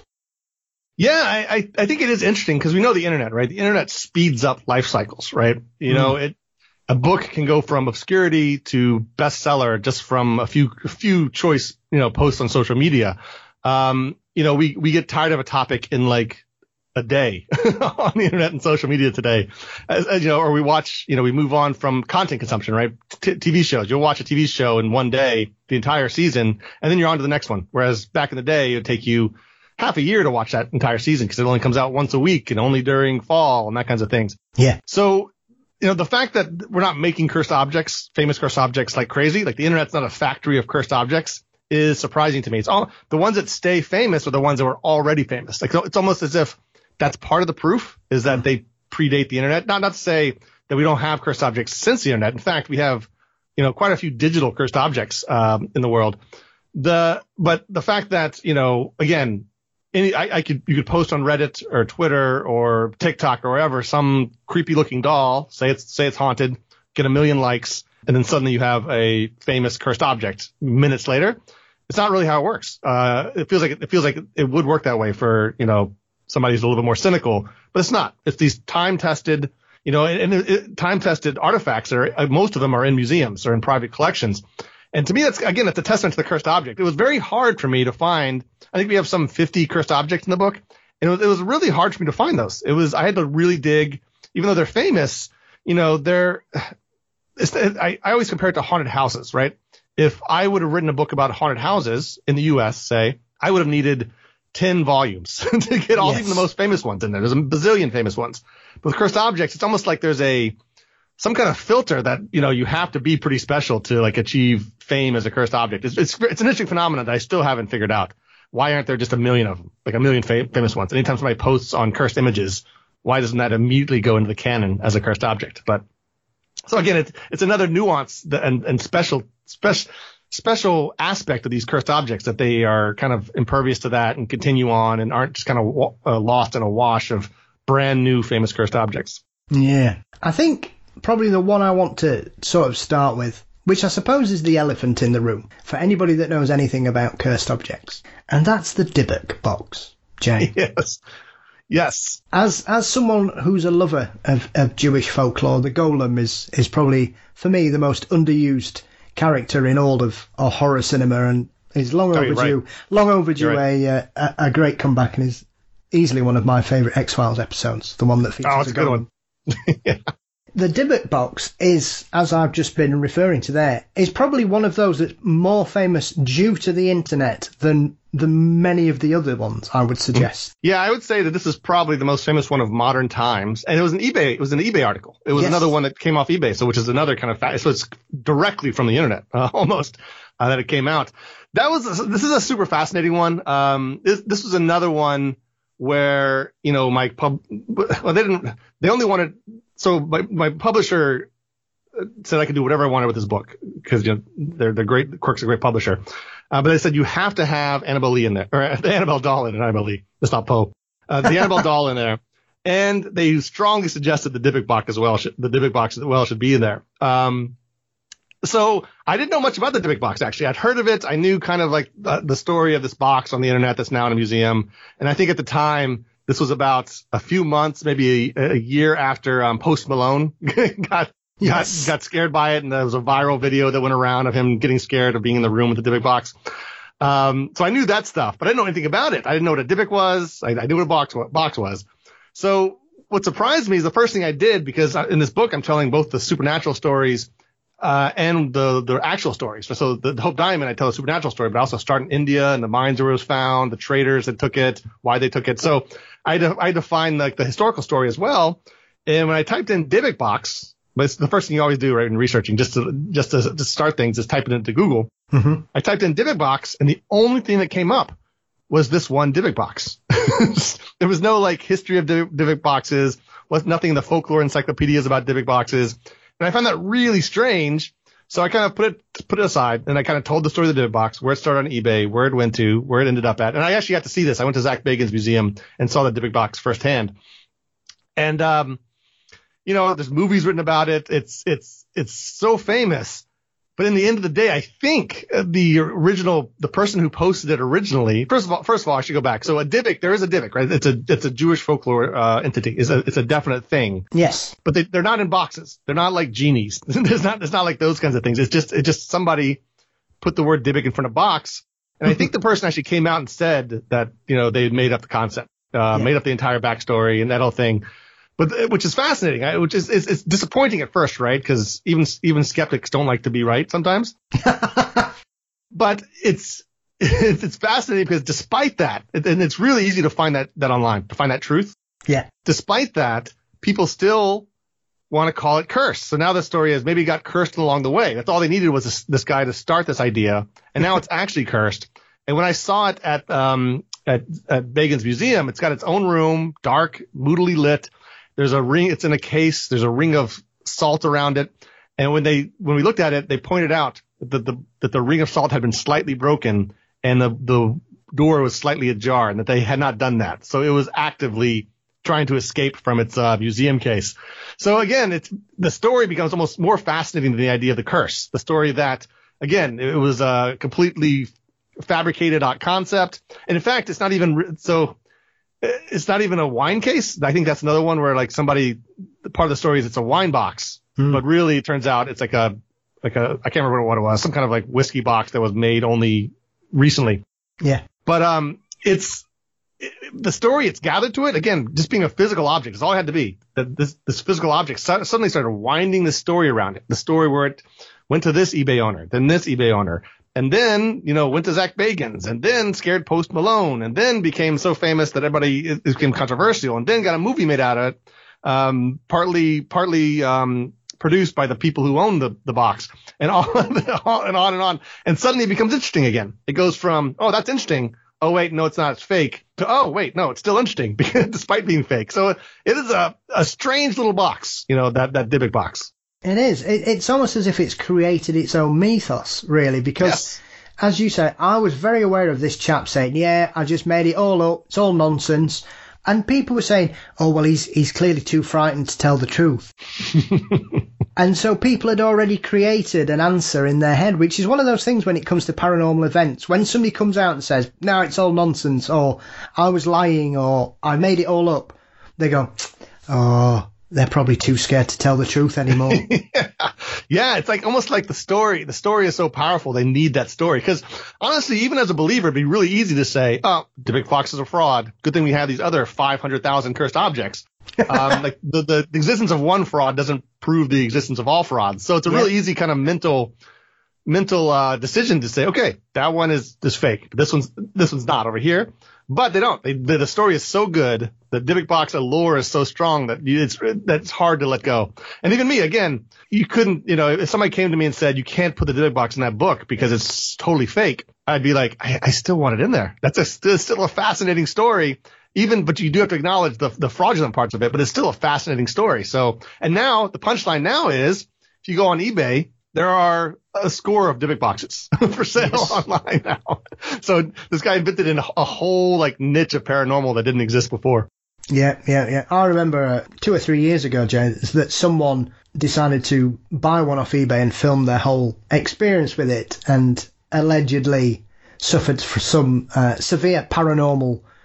Yeah, I, I, I think it is interesting because we know the internet, right? The internet speeds up life cycles, right? You mm. know, it a book can go from obscurity to bestseller just from a few a few choice, you know, posts on social media. Um, you know, we we get tired of a topic in like a day on the internet and social media today, as, as, you know, or we watch, you know, we move on from content consumption, right? T- T V shows, you'll watch a T V show in one day, the entire season, and then you're on to the next one. Whereas back in the day, it would take you half a year to watch that entire season because it only comes out once a week and only during fall and that kinds of things. Yeah. So, you know, the fact that we're not making cursed objects, famous cursed objects like crazy, like the internet's not a factory of cursed objects, is surprising to me. It's all the ones that stay famous are the ones that were already famous. Like, it's almost as if that's part of the proof is that they predate the internet. Not, not to say that we don't have cursed objects since the internet. In fact, we have, you know, quite a few digital cursed objects, um, in the world. The, but the fact that, you know, again, Any, I, I could, you could post on Reddit or Twitter or TikTok or wherever some creepy looking doll, say it's, say it's haunted, get a million likes, and then suddenly you have a famous cursed object minutes later. It's not really how it works. Uh, it feels like, it feels like it would work that way for, you know, somebody who's a little bit more cynical, but it's not. It's these time tested, you know, and, and it, time tested artifacts that are, most of them are in museums or in private collections. And to me, that's, again, that's a testament to the cursed object. It was very hard for me to find. I think we have some fifty cursed objects in the book, and it was, it was really hard for me to find those. It was, I had to really dig, even though they're famous, you know, they're, it's, I, I always compare it to haunted houses, right? If I would have written a book about haunted houses in the U S, say, I would have needed ten volumes to get all, yes. even the most famous ones in there. There's a bazillion famous ones. But with cursed objects, it's almost like there's a, some kind of filter that, you know, you have to be pretty special to like achieve fame as a cursed object. It's, it's, it's an interesting phenomenon that I still haven't figured out. Why aren't there just a million of them, like a million fam- famous ones? Anytime somebody posts on cursed images, why doesn't that immediately go into the canon as a cursed object? But so again, it's, it's another nuance that, and, and special, special, special aspect of these cursed objects that they are kind of impervious to that and continue on and aren't just kind of uh, lost in a wash of brand new famous cursed objects. Yeah. I think probably the one I want to sort of start with, which I suppose is the elephant in the room for anybody that knows anything about cursed objects, and that's the Dybbuk box, Jay. Yes. Yes. As as someone who's a lover of, of Jewish folklore, the golem is, is probably, for me, the most underused character in all of, of horror cinema, and is long oh, overdue, right. long overdue right. a, a a great comeback, and is easily one of my favourite X-Files episodes, the one that features oh, it's a good one. Yeah. The Dybbuk box is, as I've just been referring to there, is probably one of those that's more famous due to the internet than the many of the other ones, I would suggest. Yeah, I would say that this is probably the most famous one of modern times. And it was an eBay, it was an eBay article. It was yes. another one that came off eBay, so which is another kind of fact. So it's directly from the internet, uh, almost, uh, that it came out. That was, a, this is a super fascinating one. Um, this, this was another one where, you know, my pub, well, they didn't, they only wanted, so my, my publisher said I could do whatever I wanted with this book because, you know, they're, they're great. Quirk's a great publisher. Uh, but they said you have to have Annabelle Lee in there, or the Annabelle doll in it, Annabelle Lee. It's not Poe. Uh, the Annabelle doll in there. And they strongly suggested the Dybbuk box as well, should, the Dybbuk box as well should be in there. Um, so I didn't know much about the Dybbuk box, actually. I'd heard of it. I knew kind of like the, the story of this box on the internet that's now in a museum. And I think at the time, This was about a few months, maybe a, a year after um, Post Malone got, yes. got got scared by it, and there was a viral video that went around of him getting scared of being in the room with the Dybbuk box. Um, so I knew that stuff, but I didn't know anything about it. I didn't know what a Dybbuk was. I, I knew what a box, box was. So what surprised me is the first thing I did, because in this book I'm telling both the supernatural stories uh, and the the actual stories. So the, the Hope Diamond, I tell a supernatural story, but I also start in India and the mines where it was found, the traders that took it, why they took it. So I had to, I had to find like the historical story as well. And when I typed in Dybbuk box, but it's the first thing you always do, right, in researching, just to just to, to start things, is type it into Google. Mm-hmm. I typed in Dybbuk box, and the only thing that came up was this one Dybbuk box. There was no like history of Dybbuk boxes, was nothing in the folklore encyclopedias about Dybbuk boxes. And I found that really strange. So I kind of put it put it aside, and I kind of told the story of the Dybbuk box, where it started on eBay, where it went to, where it ended up at. And I actually got to see this. I went to Zach Bagans' museum and saw the Dybbuk box firsthand. And um, you know, there's movies written about it. It's it's it's so famous. But in the end of the day, I think the original, the person who posted it originally, first of all, first of all, I should go back. So a Dybbuk, there is a Dybbuk, right? It's a, it's a Jewish folklore, uh, entity. It's a, it's a definite thing. Yes. But they, they're not in boxes. They're not like genies. There's not, it's not like those kinds of things. It's just, it's just somebody put the word Dybbuk in front of box. And I think the person actually came out and said that, you know, they had made up the concept, uh, yeah. made up the entire backstory and that whole thing. But which is fascinating, which is it's, it's disappointing at first, right? Because even even skeptics don't like to be right sometimes. But it's it's fascinating because despite that, and it's really easy to find that that online, to find that truth. Yeah. Despite that, people still want to call it cursed. So now the story is maybe it got cursed along the way. That's all they needed was this, this guy to start this idea, and now it's actually cursed. And when I saw it at um at at Bagans' museum, it's got its own room, dark, moodily lit. There's a ring. It's in a case. There's a ring of salt around it. And when they when we looked at it, they pointed out that the that the ring of salt had been slightly broken and the the door was slightly ajar, and that they had not done that. So it was actively trying to escape from its uh, museum case. So again, it's the story becomes almost more fascinating than the idea of the curse. The story that again it was a completely fabricated concept, and in fact, it's not even so. It's not even a wine case. I think that's another one where like somebody, part of the story is it's a wine box, mm. but really it turns out it's like a, like a, I can't remember what it was, some kind of like whiskey box that was made only recently. Yeah. But, um, it's it, the story it's gathered to it, again, just being a physical object is all it had to be. That this, this physical object so, suddenly started winding the story around it. The story where it went to this eBay owner, then this eBay owner. And then, you know, went to Zach Bagans, and then scared Post Malone, and then became so famous that everybody it became controversial, and then got a movie made out of it, um, partly partly um, produced by the people who own the, the box, and on and on and on. And suddenly it becomes interesting again. It goes from, oh, that's interesting. Oh, wait, no, it's not. It's fake. To, oh, wait, no, it's still interesting despite being fake. So it is a, a strange little box, you know, that, that Dybbuk box. It is. It, it's almost as if it's created its own mythos, really, because, yes. as you say, I was very aware of this chap saying, yeah, I just made it all up. It's all nonsense. And people were saying, oh, well, he's he's clearly too frightened to tell the truth. And so people had already created an answer in their head, which is one of those things when it comes to paranormal events. When somebody comes out and says, no, it's all nonsense, or I was lying, or I made it all up, they go, oh, they're probably too scared to tell the truth anymore. yeah. yeah, it's like almost like the story. The story is so powerful, they need that story. Because honestly, even as a believer, it'd be really easy to say, oh, Dybbuk box is a fraud. Good thing we have these other five hundred thousand cursed objects. um, like the, the existence of one fraud doesn't prove the existence of all frauds. So it's a really yeah. easy kind of mental mental uh, decision to say, okay, that one is, is fake. This one's this one's not over here. But they don't. They, the, the story is so good. The Dybbuk box allure is so strong that you, it's that it's hard to let go. And even me, again, you couldn't, you know, if somebody came to me and said, you can't put the Dybbuk box in that book because it's totally fake, I'd be like, I, I still want it in there. That's a, still, still a fascinating story. Even, but you do have to acknowledge the, the fraudulent parts of it, but it's still a fascinating story. So, and now the punchline now is, if you go on eBay, there are a score of Dybbuk boxes for sale yes. online now. So this guy invented in a, a whole like niche of paranormal that didn't exist before. Yeah, yeah, yeah. I remember uh, two or three years ago, Jay, that someone decided to buy one off eBay and film their whole experience with it, and allegedly suffered from some uh, severe paranormal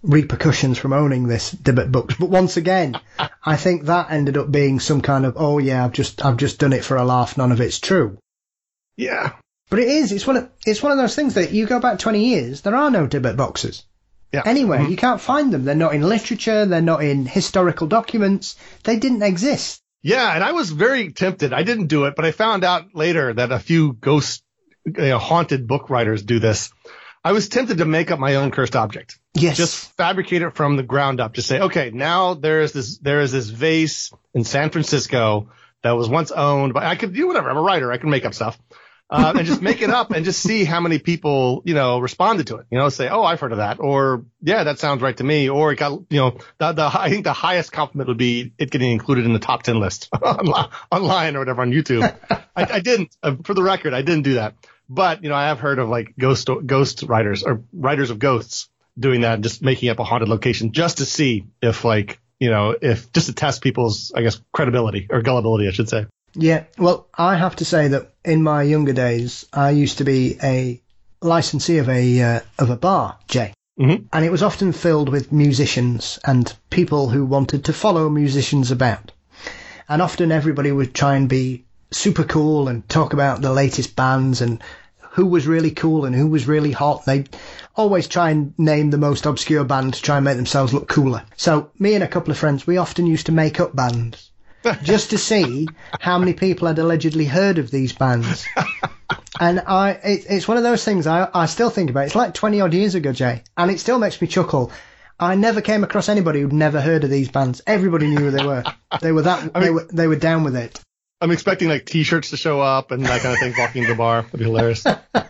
repercussions from owning this Dybbuk books. But once again, I think that ended up being some kind of, oh yeah, I've just I've just done it for a laugh. None of it's true. Yeah. But it is. It's one of it's one of those things that you go back twenty years, there are no Dybbuk boxes. Yeah. Anywhere. Mm-hmm. You can't find them. They're not in literature. They're not in historical documents. They didn't exist. Yeah, and I was very tempted. I didn't do it, but I found out later that a few ghost, you know, haunted book writers do this. I was tempted to make up my own cursed object. Yes. Just fabricate it from the ground up. Just say, okay, now there is this there is this vase in San Francisco that was once owned by. I could do whatever. I'm a writer. I can make up stuff. Uh, and just make it up and just see how many people, you know, responded to it. You know, say, oh, I've heard of that. Or, yeah, that sounds right to me. Or it got, you know, the, the I think the highest compliment would be it getting included in the top ten list online or whatever on YouTube. I, I didn't, uh, for the record, I didn't do that. But, you know, I have heard of like ghost ghost writers or writers of ghosts doing that, just making up a haunted location just to see if, like, you know, if just to test people's, I guess, credibility or gullibility, I should say. Yeah, well, I have to say that in my younger days, I used to be a licensee of a uh, of a bar, Jay. Mm-hmm. And it was often filled with musicians and people who wanted to follow musicians about. And often everybody would try and be super cool and talk about the latest bands and who was really cool and who was really hot. They'd always try and name the most obscure band to try and make themselves look cooler. So me and a couple of friends, we often used to make up bands. Just to see how many people had allegedly heard of these bands. And I, it, it's one of those things I, I still think about. It's like twenty odd years ago, Jay, and it still makes me chuckle. I never came across anybody who'd never heard of these bands. Everybody knew who they were. They were that, I mean, they were, they were down with it. I'm expecting like T-shirts to show up and that kind of thing walking into the bar. That'd be hilarious.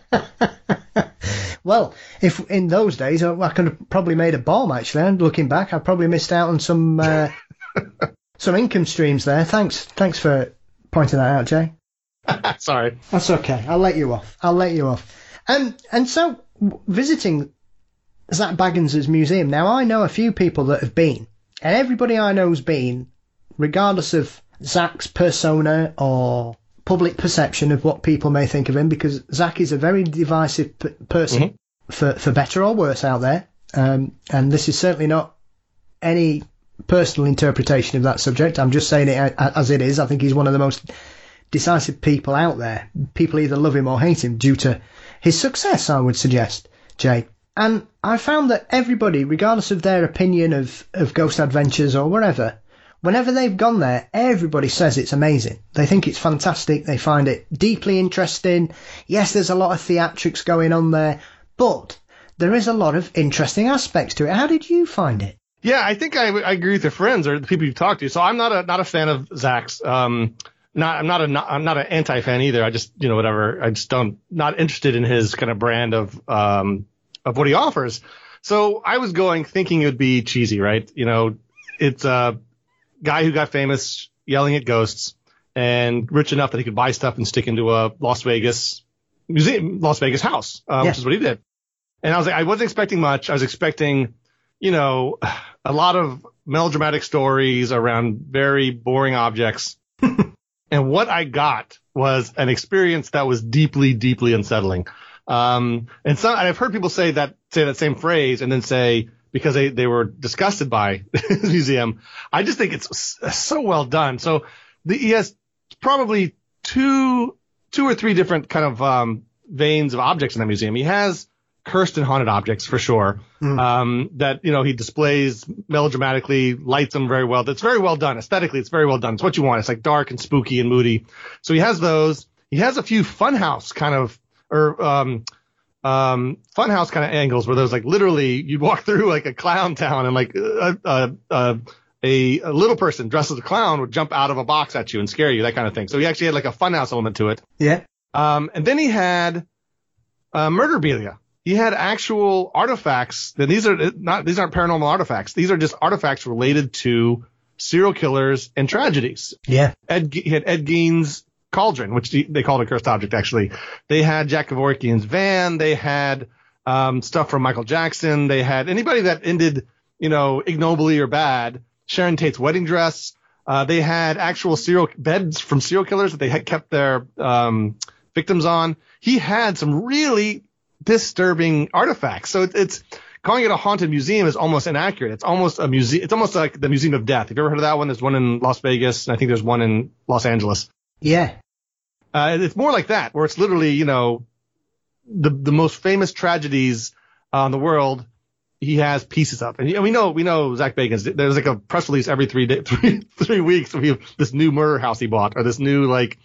Well, if in those days, I could have probably made a bomb, actually. And looking back, I probably missed out on some, uh, some income streams there. Thanks. Thanks for pointing that out, Jay. Sorry. That's okay. I'll let you off. I'll let you off. Um, and so visiting Zak Bagans' museum. Now, I know a few people that have been, and everybody I know's been, regardless of Zak's persona or public perception of what people may think of him, because Zak is a very divisive p- person, mm-hmm. for, for better or worse out there. Um, and this is certainly not any personal interpretation of that subject. I'm just saying it as it is. I think he's one of the most decisive people out there. People either love him or hate him due to his success, I would suggest, Jay. And I found that everybody, regardless of their opinion of, of Ghost Adventures or wherever, whenever they've gone there, everybody says it's amazing. They think it's fantastic. They find it deeply interesting. Yes, there's a lot of theatrics going on there, but there is a lot of interesting aspects to it. How did you find it? Yeah, I think I, I agree with your friends or the people you've talked to. So I'm not a not a fan of Zak's. Um, not I'm not a not, I'm not an anti-fan either. I just you know whatever. I just don't not interested in his kind of brand of um of what he offers. So I was going thinking it would be cheesy, right? You know, it's a guy who got famous yelling at ghosts and rich enough that he could buy stuff and stick into a Las Vegas museum, Las Vegas house, uh, yeah. which is what he did. And I was like, I wasn't expecting much. I was expecting, you know, a lot of melodramatic stories around very boring objects. And what I got was an experience that was deeply, deeply unsettling. Um, and so and I've heard people say that, say that same phrase and then say, because they, they were disgusted by his museum. I just think it's so well done. So the, he has probably two, two or three different kind of, um, veins of objects in the museum. He has cursed and haunted objects for sure. Mm. Um, that, you know, he displays melodramatically, lights them very well. That's very well done. Aesthetically, it's very well done. It's what you want. It's like dark and spooky and moody. So he has those. He has a few funhouse kind of, or, um, um, funhouse kind of angles where there's like literally you'd walk through like a clown town and like a, a, a, a little person dressed as a clown would jump out of a box at you and scare you, that kind of thing. So he actually had like a funhouse element to it. Yeah. Um, and then he had, uh, murderabilia. He had actual artifacts that these are not, these aren't paranormal artifacts. These are just artifacts related to serial killers and tragedies. Yeah. Ed, he had Ed Gein's cauldron, which they called a cursed object, actually. They had Jack Kevorkian's van. They had, um, stuff from Michael Jackson. They had anybody that ended, you know, ignobly or bad. Sharon Tate's wedding dress. Uh, they had actual serial beds from serial killers that they had kept their, um, victims on. He had some really disturbing artifacts. So it, it's calling it a haunted museum is almost inaccurate. It's almost a museum. It's almost like the Museum of Death. Have you ever heard of that one? There's one in Las Vegas, and I think there's one in Los Angeles. Yeah. Uh, it's more like that, where it's literally, you know, the the most famous tragedies uh, in the world. He has pieces of, and we know we know Zach Bagans. There's like a press release every three day, three three weeks. We have this new murder house he bought, or this new like,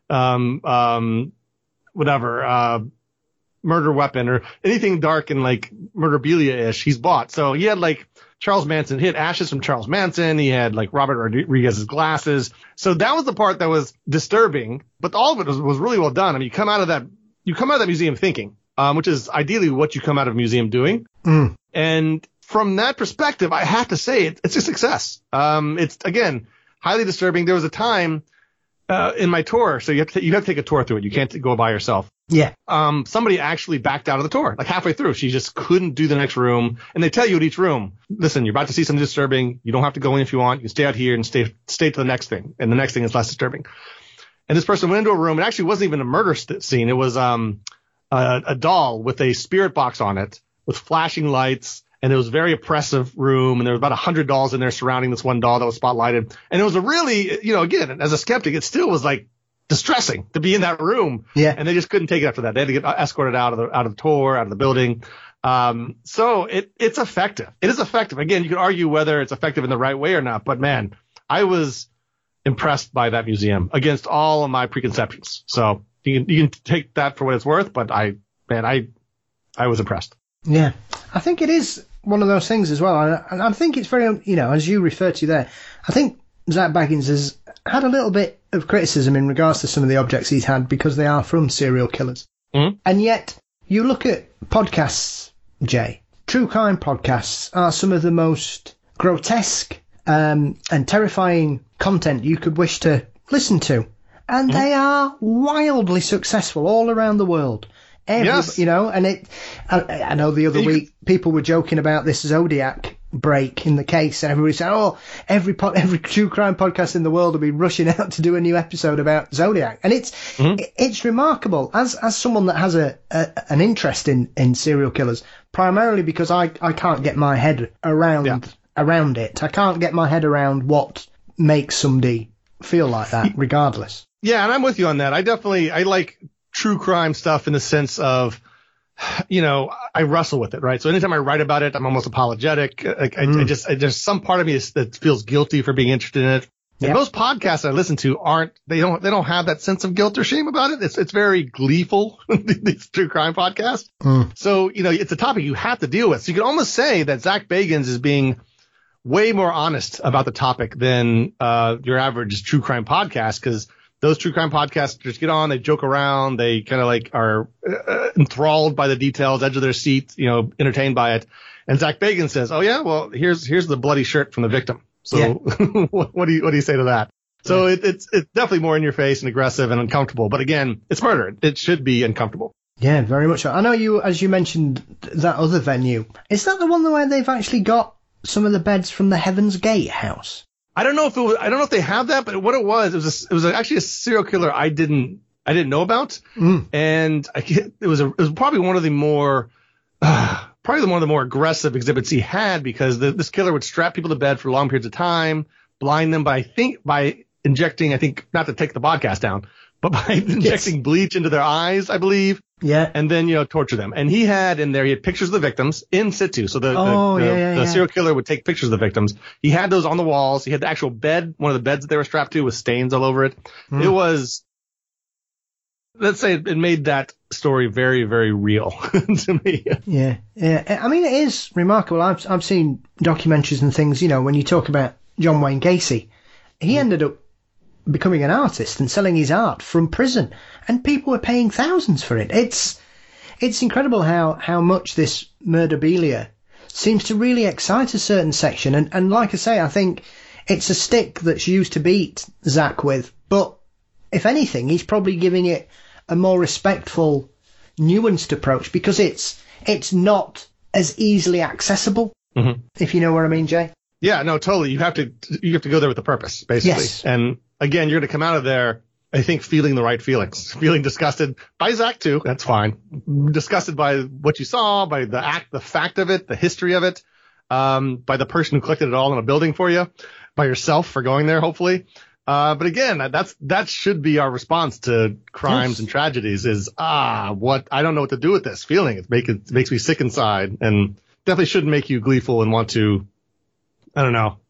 um um, whatever, uh, murder weapon, or anything dark and like murderabilia ish. He's bought. So he had like Charles Manson. He had ashes from Charles Manson. He had like Robert Rodriguez's glasses. So that was the part that was disturbing, but all of it was, was really well done. I mean, you come out of that, you come out of that museum thinking, um, which is ideally what you come out of a museum doing. Mm. And from that perspective, I have to say it, it's a success. Um, it's, again, highly disturbing. There was a time uh, in my tour, so you have, to, you have to take a tour through it. You can't go by yourself. Yeah. Um, somebody actually backed out of the tour, like halfway through. She just couldn't do the next room. And they tell you at each room, listen, you're about to see something disturbing. You don't have to go in if you want. You can stay out here and stay stay to the next thing. And the next thing is less disturbing. And this person went into a room. It actually wasn't even a murder st- scene. It was um a, a doll with a spirit box on it, with flashing lights, and it was a very oppressive room, and there was about a hundred dolls in there surrounding this one doll that was spotlighted. And it was a really, you know, again, as a skeptic, it still was like distressing to be in that room. Yeah. And they just couldn't take it after that. They had to get escorted out of the out of the tour, out of the building. Um, so it it's effective. It is effective. Again, you could argue whether it's effective in the right way or not, but man, I was impressed by that museum against all of my preconceptions. So you can you can take that for what it's worth, but I man, I I was impressed. Yeah, I think it is one of those things as well. And I think it's very, you know, as you refer to there, I think Zach Bagans has had a little bit of criticism in regards to some of the objects he's had because they are from serial killers. Mm-hmm. And yet, you look at podcasts, Jay, true crime podcasts are some of the most grotesque um, and terrifying content you could wish to listen to. And mm-hmm. they are wildly successful all around the world. Every, yes. You know, and it. I, I know the other you week could... people were joking about this Zodiac break in the case, and everybody said, "Oh, every po- every true crime podcast in the world will be rushing out to do a new episode about Zodiac," and it's mm-hmm. it, it's remarkable as as someone that has a, a an interest in, in serial killers, primarily because I, I can't get my head around yeah. around it. I can't get my head around what makes somebody feel like that, regardless. Yeah, and I'm with you on that. I definitely I like true crime stuff in the sense of, you know, I wrestle with it, right? So anytime I write about it, I'm almost apologetic. I, mm. I, I just, I, there's some part of me is, that feels guilty for being interested in it. Yep. And most podcasts I listen to aren't, they don't, they don't have that sense of guilt or shame about it. It's, it's very gleeful, these true crime podcasts. Mm. So, you know, it's a topic you have to deal with. So you can almost say that Zach Bagans is being way more honest about the topic than, uh, your average true crime podcast, because those true crime podcasters get on, they joke around, they kind of like are uh, enthralled by the details, edge of their seat, you know, entertained by it. And Zach Bagans says, "Oh yeah, well here's here's the bloody shirt from the victim." So yeah. what, what do you what do you say to that? So yeah. it, it's it's definitely more in your face and aggressive and uncomfortable. But again, it's murder. It should be uncomfortable. Yeah, very much so. I know you, as you mentioned, that other venue. Is that the one where they've actually got some of the beds from the Heaven's Gate house? I don't know if it was, I don't know if they have that, but what it was, it was a, it was actually a serial killer I didn't I didn't know about, mm. and I, it was a, it was probably one of the more uh, probably one of the more aggressive exhibits he had, because the, this killer would strap people to bed for long periods of time, blind them by I think by injecting I think not to take the podcast down, but by injecting yes. bleach into their eyes, I believe. Yeah. And then, you know, torture them. And he had in there, he had pictures of the victims in situ. So the, oh, the, the, yeah, yeah, the yeah. serial killer would take pictures of the victims. He had those on the walls. He had the actual bed, one of the beds that they were strapped to with stains all over it. Mm. It was, let's say it made that story very, very real to me. Yeah. Yeah. I mean, it is remarkable. I've, I've seen documentaries and things, you know, when you talk about John Wayne Gacy, he mm. ended up becoming an artist and selling his art from prison, and people were paying thousands for it. It's it's incredible how, how much this murderabilia seems to really excite a certain section, and, and like I say, I think it's a stick that's used to beat Zach with, but if anything, he's probably giving it a more respectful, nuanced approach, because it's it's not as easily accessible, mm-hmm. if you know what I mean, Jay. Yeah, no, totally. You have to you have to go there with a purpose, basically. Yes. And again, you're going to come out of there I think feeling the right feelings, feeling disgusted by Zach too. That's fine. Disgusted by what you saw, by the act, the fact of it, the history of it, um, by the person who collected it all in a building for you, by yourself for going there, hopefully. Uh, but again, that's, that should be our response to crimes yes. and tragedies is, ah, what, I don't know what to do with this feeling. It, make, it makes me sick inside and definitely shouldn't make you gleeful and want to, I don't know.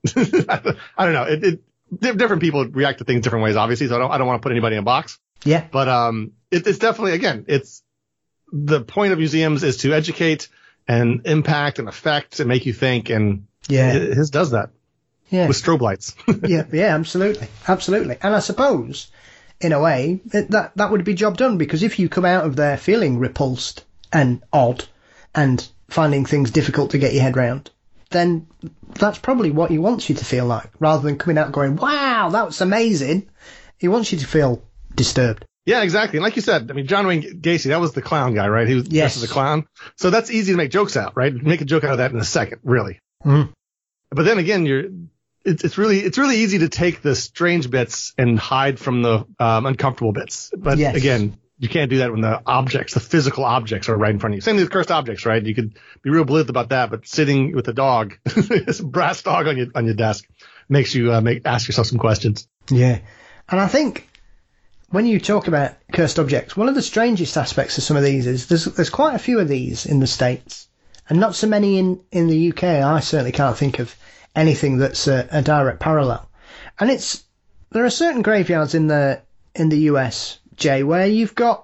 I don't know. It, it, different people react to things different ways, obviously. So I don't, I don't want to put anybody in a box. Yeah. But, um, it, it's definitely, again, it's the point of museums is to educate and impact and affect and make you think. And yeah, it, his does that. Yeah. With strobe lights. yeah. Yeah, absolutely. Absolutely. And I suppose in a way it, that, that would be job done, because if you come out of there feeling repulsed and odd and finding things difficult to get your head round, then that's probably what he wants you to feel like, rather than coming out going, wow, that was amazing. He wants you to feel disturbed. Yeah, exactly. And like you said, I mean, John Wayne Gacy, that was the clown guy, right? He was yes. dressed as a clown. So that's easy to make jokes out, right? Make a joke out of that in a second, really. Mm. But then again, you're, it's, it's really, it's really easy to take the strange bits and hide from the um, uncomfortable bits. But yes. again, you can't do that when the objects, the physical objects are right in front of you. Same with cursed objects, right? You could be real blithe about that, but sitting with a dog, this brass dog on your, on your desk makes you uh, make, ask yourself some questions. Yeah. And I think when you talk about cursed objects, one of the strangest aspects of some of these is there's, there's quite a few of these in the States and not so many in, in the U K. I certainly can't think of anything that's a, a direct parallel. And it's, there are certain graveyards in the, in the U S, Jay, where you've got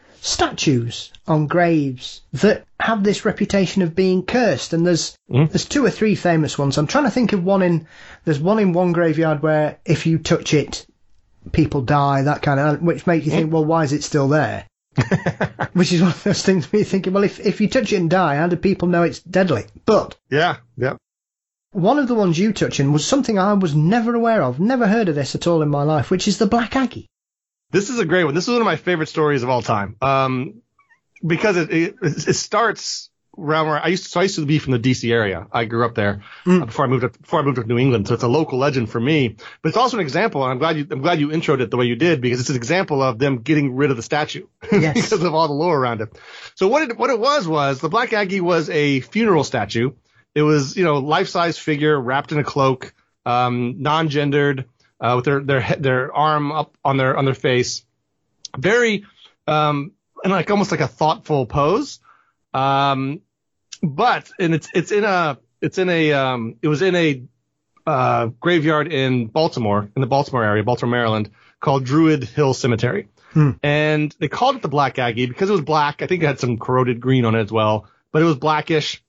statues on graves that have this reputation of being cursed, and there's mm. there's two or three famous ones. I'm trying to think of one in there's one in one graveyard where if you touch it, people die, that kind of, which makes you mm. think, well, why is it still there? Which is one of those things where you're thinking, well, if if you touch it and die, how do people know it's deadly? But yeah, yeah. One of the ones you touch in was something I was never aware of, never heard of this at all in my life, which is the Black Aggie. This is a great one. This is one of my favorite stories of all time, um, because it, it it starts around where I used to. So I used to be from the D C area. I grew up there mm. uh, before I moved up, before I moved up to New England. So it's a local legend for me. But it's also an example. And I'm glad you I'm glad you introed it the way you did, because it's an example of them getting rid of the statue yes. because of all the lore around it. So what it what it was was the Black Aggie was a funeral statue. It was, you know, life-size figure wrapped in a cloak, um, non-gendered. Uh, with their, their, their arm up on their, on their face. Very, um, and like almost like a thoughtful pose. Um, but, and it's, it's in a, it's in a, um, it was in a, uh, graveyard in Baltimore, in the Baltimore area, Baltimore, Maryland, called Druid Hill Cemetery. Hmm. And they called it the Black Aggie because it was black. I think it had some corroded green on it as well, but it was blackish.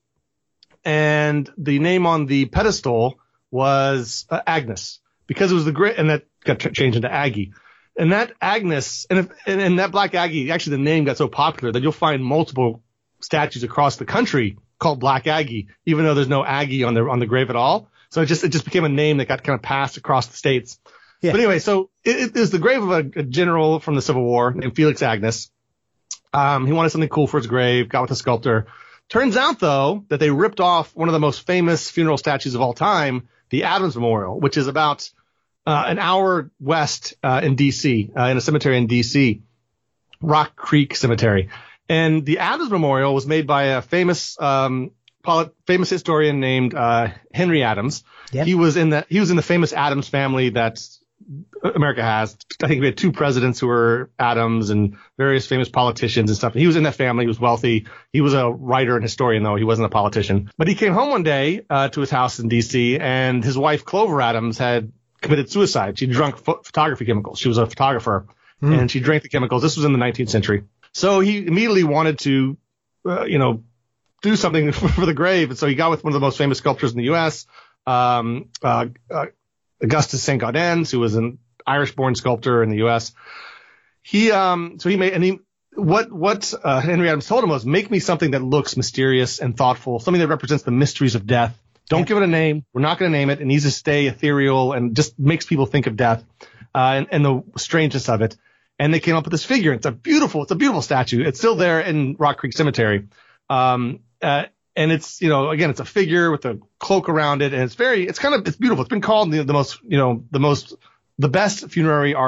And the name on the pedestal was uh, Agnes. Because it was the great, and that got ch- changed into Aggie. And that Agnes, and, if, and, and that Black Aggie, actually the name got so popular that you'll find multiple statues across the country called Black Aggie, even though there's no Aggie on the on the grave at all. So it just it just became a name that got kind of passed across the states. Yeah. But anyway, so it, it was the grave of a, a general from the Civil War named Felix Agnes. Um, he wanted something cool for his grave, got with a sculptor. Turns out, though, that they ripped off one of the most famous funeral statues of all time, the Adams Memorial, which is about uh, an hour west uh, in D C, uh, in a cemetery in D C, Rock Creek Cemetery. And the Adams Memorial was made by a famous um, polit- famous historian named uh, Henry Adams. Yep. He was in the he was in the famous Adams family that America has. I think we had two presidents who were Adams and various famous politicians and stuff. He was in that family. He was wealthy. He was a writer and historian, though. He wasn't a politician. But he came home one day uh, to his house in D C, and his wife, Clover Adams, had committed suicide. She drank ph- photography chemicals. She was a photographer, mm. and she drank the chemicals. This was in the nineteenth century. So he immediately wanted to, uh, you know, do something for, for the grave. And so he got with one of the most famous sculptors in the U S, um, uh, uh, Augustus Saint Gaudens, who was an Irish-born sculptor in the U S. He, um, so he made, and he, what, what, uh, Henry Adams told him was, make me something that looks mysterious and thoughtful, something that represents the mysteries of death. Don't yeah. give it a name. We're not going to name it. It needs to stay ethereal and just makes people think of death, uh, and, and the strangeness of it. And they came up with this figure. It's a beautiful, it's a beautiful statue. It's still there in Rock Creek Cemetery. Um, uh, And it's, you know, again, it's a figure with a cloak around it. And it's very, it's kind of, it's beautiful. It's been called the, the most, you know, the most, the best funerary art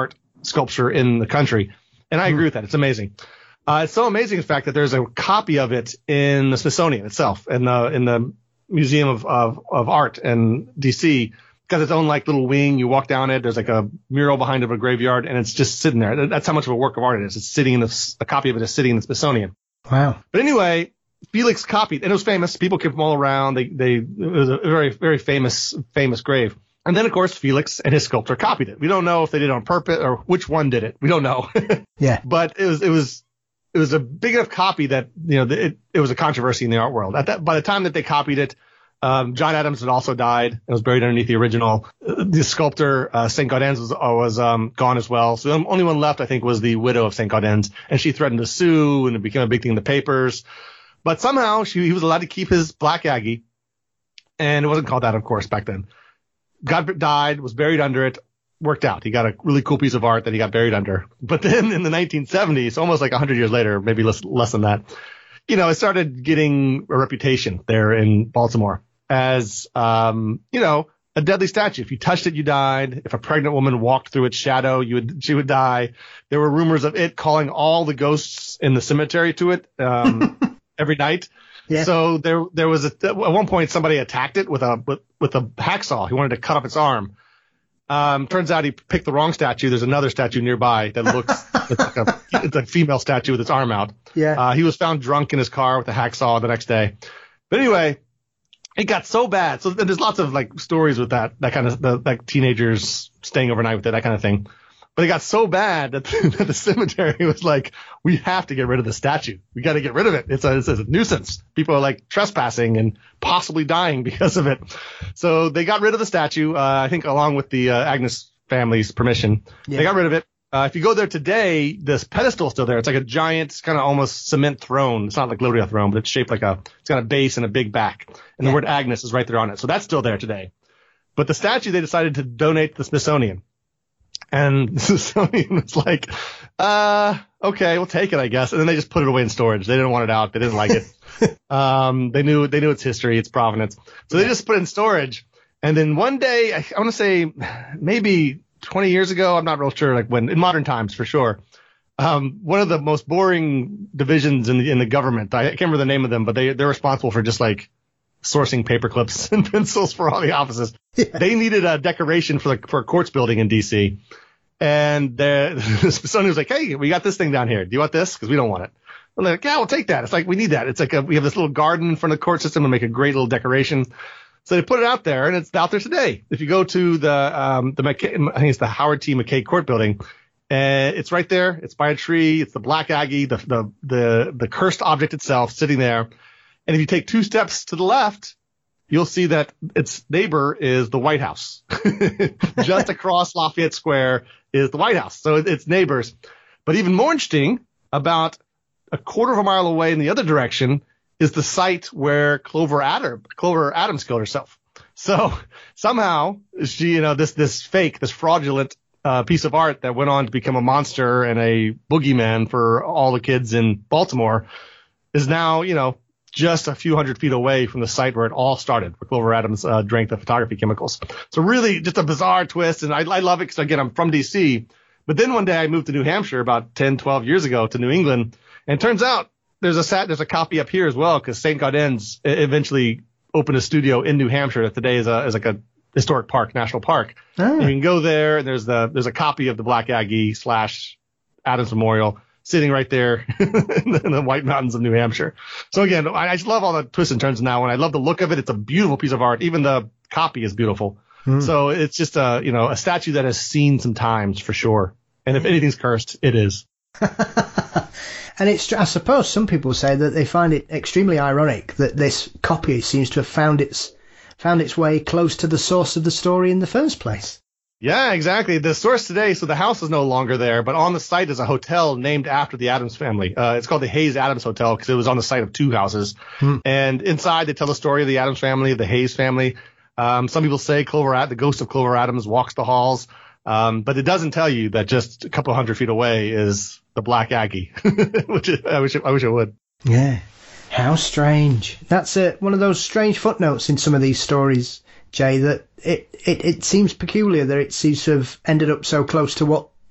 sculpture in the country. And I agree with that. It's amazing. Uh, it's so amazing, in fact, that there's a copy of it in the Smithsonian itself, in the in the Museum of of, of Art in D C. It's got its own like little wing. You walk down it. There's like a mural behind it of a graveyard, and it's just sitting there. That's how much of a work of art it is. It's sitting in the, a copy of it is sitting in the Smithsonian. Wow. But anyway, Felix copied, and it was famous. People came from all around. They they it was a very very famous famous grave. And then of course Felix and his sculptor copied it. We don't know if they did it on purpose or which one did it. We don't know. Yeah. But it was it was it was a big enough copy that you know it it was a controversy in the art world. At that by the time that they copied it. Um, John Adams had also died and was buried underneath the original. Uh, the sculptor, uh, Saint Gaudens was, uh, was um, gone as well. So the only one left, I think, was the widow of Saint Gaudens. And she threatened to sue, and it became a big thing in the papers. But somehow she, he was allowed to keep his Black Aggie. And it wasn't called that, of course, back then. God died, was buried under it, worked out. He got a really cool piece of art that he got buried under. But then in the nineteen seventies, almost like one hundred years later, maybe less, less than that, you know, it started getting a reputation there in Baltimore as, um, you know, a deadly statue. If you touched it, you died. If a pregnant woman walked through its shadow, you would, she would die. There were rumors of it calling all the ghosts in the cemetery to it, um, every night. Yeah. So there, there was a, at one point somebody attacked it with a, with, with a hacksaw. He wanted to cut off its arm. Um, turns out he picked the wrong statue. There's another statue nearby that looks, it's like a, it's a female statue with its arm out. Yeah. Uh, he was found drunk in his car with a hacksaw the next day. But anyway, it got so bad. So there's lots of like stories with that, that kind of the, like teenagers staying overnight with it, that kind of thing. But it got so bad that the, that the cemetery was like, we have to get rid of the statue. We got to get rid of it. It's a, it's a nuisance. People are like trespassing and possibly dying because of it. So they got rid of the statue, uh, I think along with the uh, Agnes family's permission. Yeah. They got rid of it. Uh, if you go there today, this pedestal is still there. It's like a giant, kind of almost cement throne. It's not like literally a throne, but it's shaped like a, it's got a base and a big back. And yeah. the word Agnes is right there on it. So that's still there today. But the statue they decided to donate to the Smithsonian. And the Smithsonian was like, uh, okay, we'll take it, I guess. And then they just put it away in storage. They didn't want it out. They didn't like it. um, they knew, they knew its history, its provenance. So they just put it in storage. And then one day, I, I want to say maybe twenty years ago, I'm not real sure, like when, in modern times for sure. Um, one of the most boring divisions in the, in the government, I can't remember the name of them, but they, they're responsible for just like sourcing paper clips and pencils for all the offices. Yeah. They needed a decoration for the, for a courts building in D C. And the, the Smithsonian was like, hey, we got this thing down here. Do you want this? Because we don't want it. And they're like, yeah, we'll take that. It's like, we need that. It's like a, we have this little garden in front of the court system to make a great little decoration. So they put it out there, and it's out there today. If you go to the um, the McKay, I think it's the Howard T. McKay Court Building, uh, it's right there. It's by a tree. It's the Black Aggie, the the the the cursed object itself, sitting there. And if you take two steps to the left, you'll see that its neighbor is the White House. Just across Lafayette Square is the White House. So it's neighbors. But even more interesting, about a quarter of a mile away in the other direction is the site where Clover Adams, Clover Adams killed herself. So somehow she, you know, this, this fake, this fraudulent uh, piece of art that went on to become a monster and a boogeyman for all the kids in Baltimore is now, you know, just a few hundred feet away from the site where it all started, where Clover Adams uh, drank the photography chemicals. So really just a bizarre twist. And I, I love it because, again, I'm from D C. But then one day I moved to New Hampshire about ten, twelve years ago to New England. And it turns out there's a sat, there's a copy up here as well, because Saint Gaudens eventually opened a studio in New Hampshire that today is a is like a historic park, national park. Oh. And you can go there, and there's the there's a copy of the Black Aggie slash Adams Memorial sitting right there in, the, in the White Mountains of New Hampshire. So again, I, I just love all the twists and turns now, and I love the look of it. It's a beautiful piece of art. Even the copy is beautiful. Hmm. So it's just a you know a statue that has seen some times for sure. And if anything's cursed, it is. And it's, I suppose some people say that they find it extremely ironic that this copy seems to have found its found its way close to the source of the story in the first place. Yeah, exactly. The source today, so the house is no longer there, but on the site is a hotel named after the Adams family. Uh, it's called the Hayes Adams Hotel because it was on the site of two houses. Hmm. And inside they tell the story of the Adams family, the Hayes family. Um, some people say Clover Ad- the ghost of Clover Adams walks the halls. Um, but it doesn't tell you that just a couple hundred feet away is the Black Aggie, which is, I wish I wish it would. Yeah, how strange. That's a, one of those strange footnotes in some of these stories, Jay. That it, it it seems peculiar that it seems to have ended up so close to what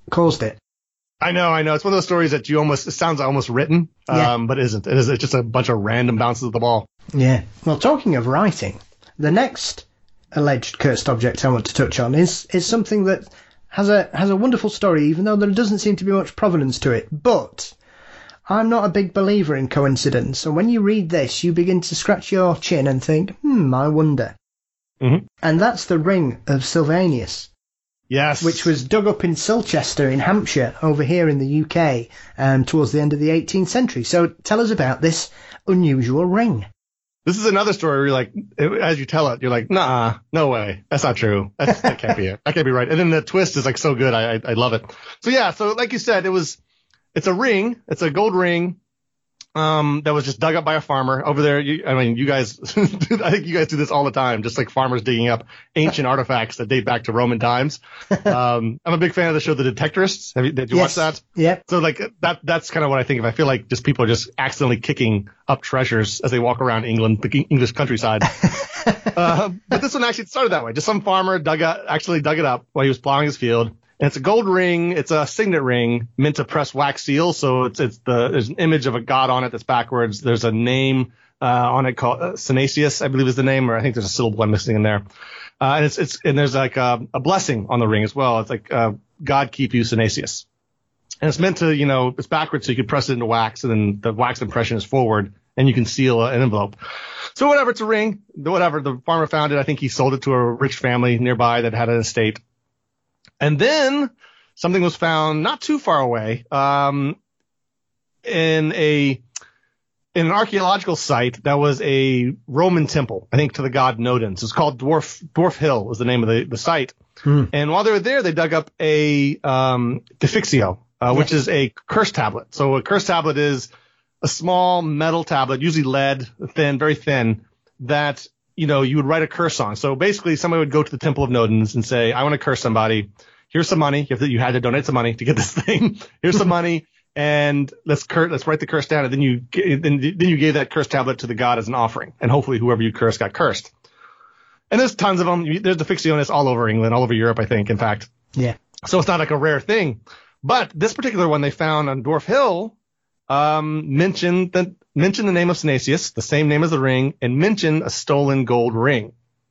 caused it. I know, I know. It's one of those stories that you almost, it sounds almost written, Yeah. um, but it isn't. It is it's just a bunch of random bounces of the ball. Yeah. Well, talking of writing, the next alleged cursed object I want to touch on is is something that has a has a wonderful story, even though there doesn't seem to be much provenance to it. But I'm not a big believer in coincidence, so when you read this, you begin to scratch your chin and think, hmm, I wonder. Mm-hmm. And that's the ring of Sylvanus. Yes. Which was dug up in Silchester in Hampshire over here in the U K um, towards the end of the eighteenth century. So tell us about this unusual ring. This is another story where you're like, as you tell it, you're like, nah, no way. That's not true. That's, that can't be it. That can't be right. And then the twist is like so good. I, I, I love it. So yeah, so like you said, it was, it's a ring. It's a gold ring. Um, that was just dug up by a farmer over there. You, I mean, you guys, I think you guys do this all the time, just like farmers digging up ancient artifacts that date back to Roman times. Um, I'm a big fan of the show The Detectorists. Have you, did you Yes. watch that? Yeah. So like that, that's kind of what I think of. I feel like just people are just accidentally kicking up treasures as they walk around England, the English countryside. uh, but this one actually started that way. Just some farmer dug up, actually dug it up while he was plowing his field. And it's a gold ring. It's a signet ring meant to press wax seals. So it's it's the there's an image of a god on it that's backwards. There's a name uh, on it called uh, Synesius, I believe is the name, or I think there's a syllable I'm missing in there. Uh, and it's it's and there's like a, a blessing on the ring as well. It's like uh, God keep you, Synesius. And it's meant to, you know, it's backwards so you can press it into wax, and then the wax impression is forward, and you can seal an envelope. So whatever, it's a ring. Whatever, the farmer found it. I think he sold it to a rich family nearby that had an estate. And then something was found not too far away, um, in a in an archaeological site that was a Roman temple, I think, to the god Nodens. It's called Dwarf Dwarf Hill was the name of the, the site. Hmm. And while they were there, they dug up a um, defixio, uh, which is a curse tablet. So a curse tablet is a small metal tablet, usually lead, thin, very thin, that you know, you would write a curse on. So basically somebody would go to the Temple of Nodens and say, I want to curse somebody. Here's some money. You, have to, you had to donate some money to get this thing. Here's some money. And let's cur- let's write the curse down. And then you, then, then you gave that curse tablet to the god as an offering. And hopefully whoever you cursed got cursed. And there's tons of them. There's defixionis all over England, all over Europe, I think, in fact. Yeah. So it's not like a rare thing. But this particular one they found on Dwarf Hill, um, mentioned the, mentioned the name of Synesius, the same name as the ring, and mentioned a stolen gold ring.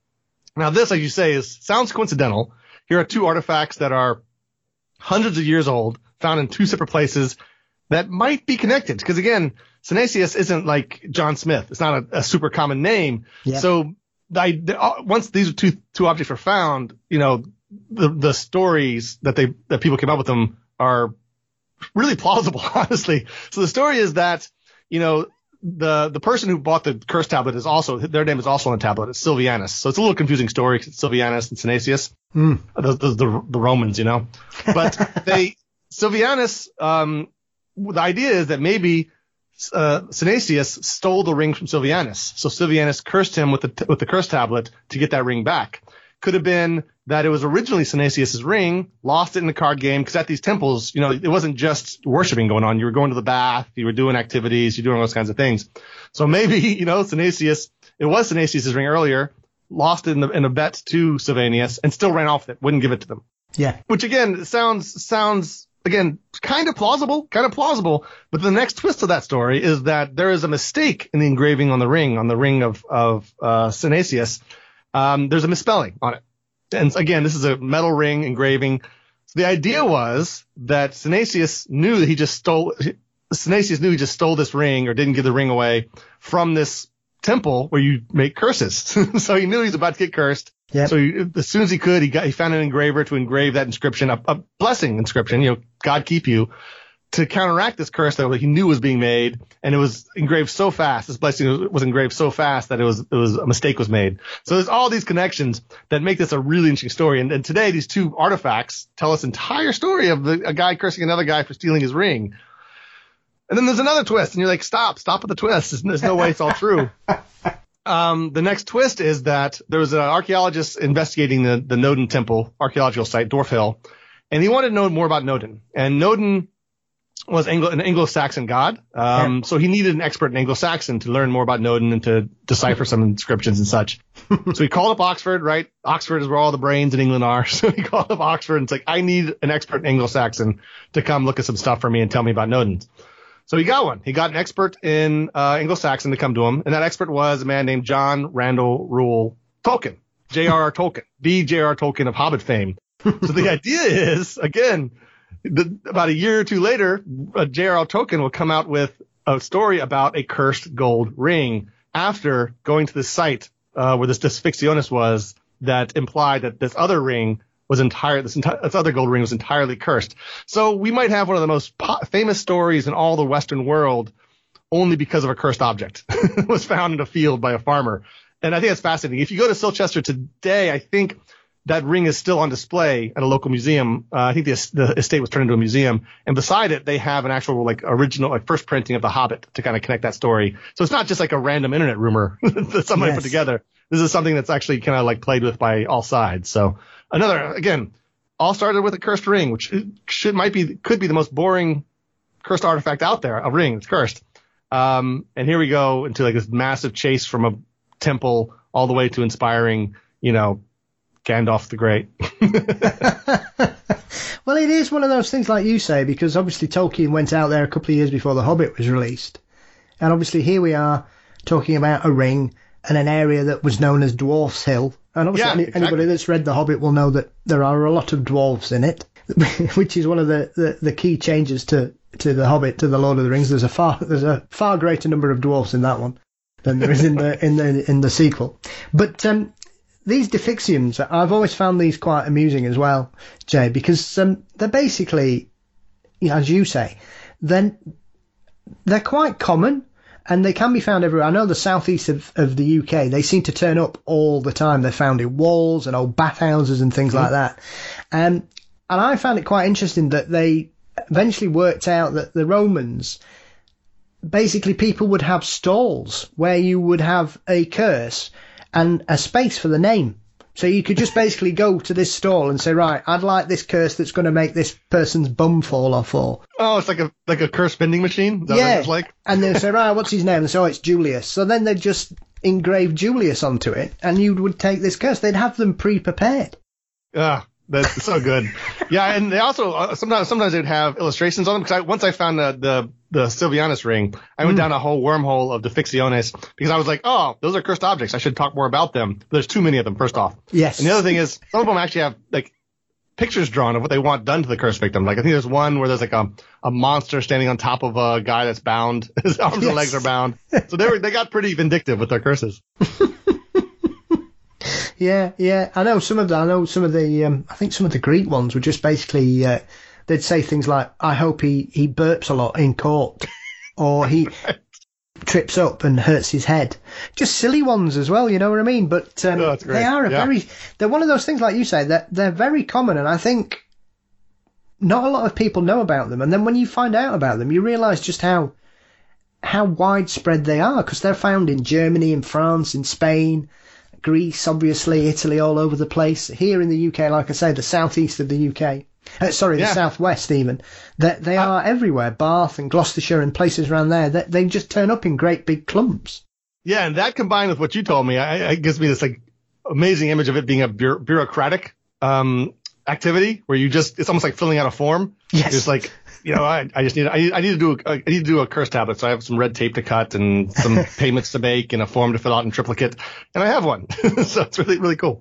Now this, as you say, is sounds coincidental. Here are two artifacts that are hundreds of years old, found in two separate places that might be connected. Because again, Synesius isn't like John Smith. It's not a, a super common name. Yeah. So I, the, once these two two objects were found, you know, the the stories that they that people came up with them are really plausible, honestly. So the story is that, you know, the the person who bought the curse tablet is also, their name is also on the tablet. It's Sylvanus. So it's a little confusing story because it's Sylvanus and Synesius, mm. the, the, the, the Romans, you know. But they, Sylvanus, um, the idea is that maybe uh, Synesius stole the ring from Sylvanus. So Sylvanus cursed him with the with the curse tablet to get that ring back. Could have been that it was originally Synesius's ring, lost it in the card game, because at these temples, you know, it wasn't just worshiping going on. You were going to the bath, you were doing activities, you're doing those kinds of things. So maybe, you know, Synesius, it was Synesius's ring earlier, lost it in, the, in a bet to Sylvanus, and still ran off with it, wouldn't give it to them. Yeah. Which again, sounds, sounds, again, kind of plausible, kind of plausible. But the next twist of that story is that there is a mistake in the engraving on the ring, on the ring of, of, uh, Synesius. Um, there's a misspelling on it. And again, this is a metal ring engraving. So the idea was that Synesius knew that he just stole, Synesius knew he just stole this ring or didn't give the ring away from this temple where you make curses. So he knew he was about to get cursed. Yep. So he, as soon as he could, he got, he found an engraver to engrave that inscription, a, a blessing inscription, you know, God keep you, to counteract this curse that he knew was being made. And it was engraved so fast, this blessing was engraved so fast that it was, it was a mistake was made. So there's all these connections that make this a really interesting story. And, and today, these two artifacts tell us entire story of the, a guy cursing another guy for stealing his ring. And then there's another twist, and you're like, stop, stop with the twist. There's, there's no way it's all true. Um, the next twist is that there was an archaeologist investigating the, the Nodin temple archaeological site, Dwarf Hill, and he wanted to know more about Nodin. And Nodin was Anglo, an Anglo-Saxon god. Um, yeah. So he needed an expert in Anglo-Saxon to learn more about Nodin and to decipher some inscriptions and such. So he called up Oxford, right? Oxford is where all the brains in England are. So he called up Oxford and it's like, I need an expert in Anglo-Saxon to come look at some stuff for me and tell me about Nodens. So he got one. He got an expert in uh, Anglo-Saxon to come to him. And that expert was a man named John Randall Reuel Tolkien, J R R Tolkien, the J R R Tolkien of Hobbit fame. So the idea is, again, the, about a year or two later, uh, J R R Tolkien will come out with a story about a cursed gold ring after going to the site uh, where this Disfictionis was that implied that this other ring was entire, this, enti- this other gold ring was entirely cursed. So we might have one of the most po- famous stories in all the Western world only because of a cursed object. It was found in a field by a farmer. And I think that's fascinating. If you go to Silchester today, I think that ring is still on display at a local museum. Uh, I think the, the estate was turned into a museum. And beside it, they have an actual like original, like first printing of The Hobbit to kind of connect that story. So it's not just like a random internet rumor that somebody yes. put together. This is something that's actually kind of like played with by all sides. So another, again, all started with a cursed ring, which should might be could be the most boring cursed artifact out there, a ring that's cursed. Um, and here we go into like this massive chase from a temple all the way to inspiring, you know, Gandalf the Great. Well, it is one of those things, like you say, because obviously Tolkien went out there a couple of years before The Hobbit was released. And obviously here we are talking about a ring and an area that was known as Dwarf's Hill. And obviously yeah, any, exactly. anybody that's read The Hobbit will know that there are a lot of dwarves in it, which is one of the, the, the key changes to, to The Hobbit, to The Lord of the Rings. There's a far there's a far greater number of dwarves in that one than there is in the in the in the sequel. But um, these Defixiums, I've always found these quite amusing as well, Jay, because um, they're basically, as you say, then they're quite common. And they can be found everywhere. I know the southeast of, of the U K, they seem to turn up all the time. They're found in walls and old bathhouses and things mm-hmm. like that. Um, and I found it quite interesting that they eventually worked out that the Romans, basically people would have stalls where you would have a curse and a space for the name. So you could just basically go to this stall and say, right, I'd like this curse that's going to make this person's bum fall off. Or oh, it's like a like a curse vending machine. Is that yeah, what it's like? And they'd say, right, what's his name? And so oh, it's Julius. So then they'd just engrave Julius onto it, and you would take this curse. They'd have them pre-prepared. Ah, that's so good. Yeah, and they also uh, sometimes sometimes they'd have illustrations on them because I, once I found the the the Silvianus ring, I went mm. down a whole wormhole of Deficionis because I was like, oh, those are cursed objects. I should talk more about them. There's too many of them, first off. Yes. And the other thing is, some of them actually have like pictures drawn of what they want done to the cursed victim. Like I think there's one where there's like a a monster standing on top of a guy that's bound. His arms yes. and legs are bound. So they were they got pretty vindictive with their curses. Yeah, yeah. I know some of the, I know some of the, um, I think some of the Greek ones were just basically, uh, they'd say things like, I hope he, he burps a lot in court, or he right. trips up and hurts his head. Just silly ones as well, you know what I mean? But um, oh, they are a yeah. very, they're one of those things, like you say, that they're, they're very common, and I think not a lot of people know about them. And then when you find out about them, you realise just how how widespread they are, because they're found in Germany, in France, in Spain, Greece, obviously, Italy, all over the place. Here in the U K, like I say, the southeast of the U K, uh, sorry, yeah. the southwest even, they, they are uh, everywhere. Bath and Gloucestershire and places around there, they, they just turn up in great big clumps. Yeah, and that combined with what you told me, I, it gives me this like amazing image of it being a bu- bureaucratic um, activity where you just, it's almost like filling out a form. Yes. It's like, you know, I, I just need, I, I need to do, a, I need to do a curse tablet. So I have some red tape to cut and some payments to make and a form to fill out in triplicate. And I have one. So it's really, really cool.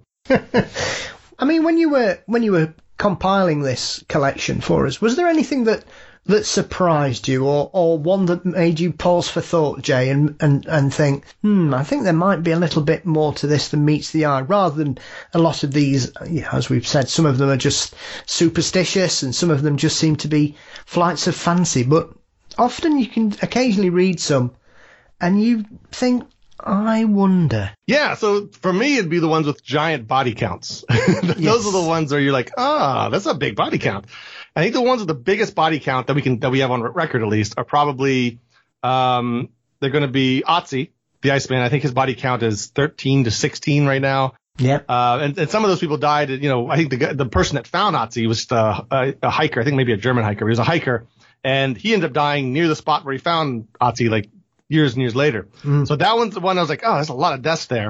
I mean, when you were, when you were compiling this collection for us, was there anything that, that surprised you, or, or one that made you pause for thought, Jay, and, and, and think, hmm, I think there might be a little bit more to this than meets the eye, rather than a lot of these, you know, as we've said, some of them are just superstitious and some of them just seem to be flights of fancy, but often you can occasionally read some and you think, I wonder. Yeah, so for me, it'd be the ones with giant body counts. Those yes. are the ones where you're like, ah, that's a big body count. I think the ones with the biggest body count that we can that we have on record at least are probably um, they're going to be Otzi, the Iceman. I think his body count is thirteen to sixteen right now. Yep. Uh, and, and some of those people died. You know, I think the the person that found Otzi was a, a, a hiker. I think maybe a German hiker. He was a hiker, and he ended up dying near the spot where he found Otzi, like years and years later. Mm. So that one's the one I was like, oh, there's a lot of deaths there.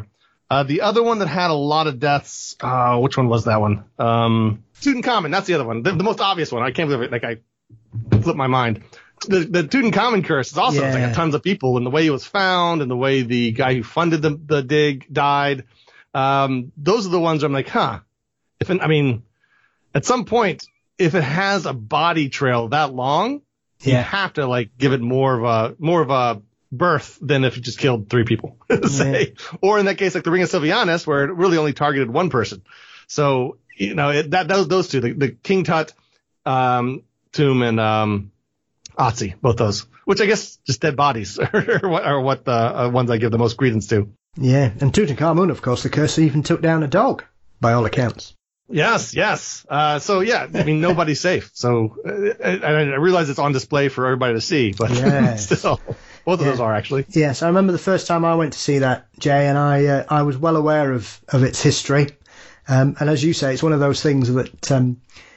Uh, the other one that had a lot of deaths, uh, which one was that one? Um, Tutankhamun, that's the other one. The, the most obvious one. I can't believe it. Like, I flipped my mind. The, the Tutankhamun curse is also Yeah. like tons of people, and the way it was found, and the way the guy who funded the, the dig died. Um, those are the ones where I'm like, huh. If it, I mean, at some point, if it has a body trail that long, you Yeah. have to like give it more of a more of a birth than if you just killed three people, say, or in that case, like the Ring of Sylvianus, where it really only targeted one person. So you know it, that those those two, the, the King Tut um, tomb and um, Otzi, both those, which I guess just dead bodies are what, are what the uh, ones I give the most credence to. Yeah, and Tutankhamun, of course, the curse even took down a dog, by all accounts. Yes, yes. Uh, so yeah, I mean nobody's safe. So uh, I, I realize it's on display for everybody to see, but Yes. still, both of Yeah. those are actually. Yes, I remember the first time I went to see that, Jay, and I uh, I was well aware of, of its history. Um, and as you say, it's one of those things that um,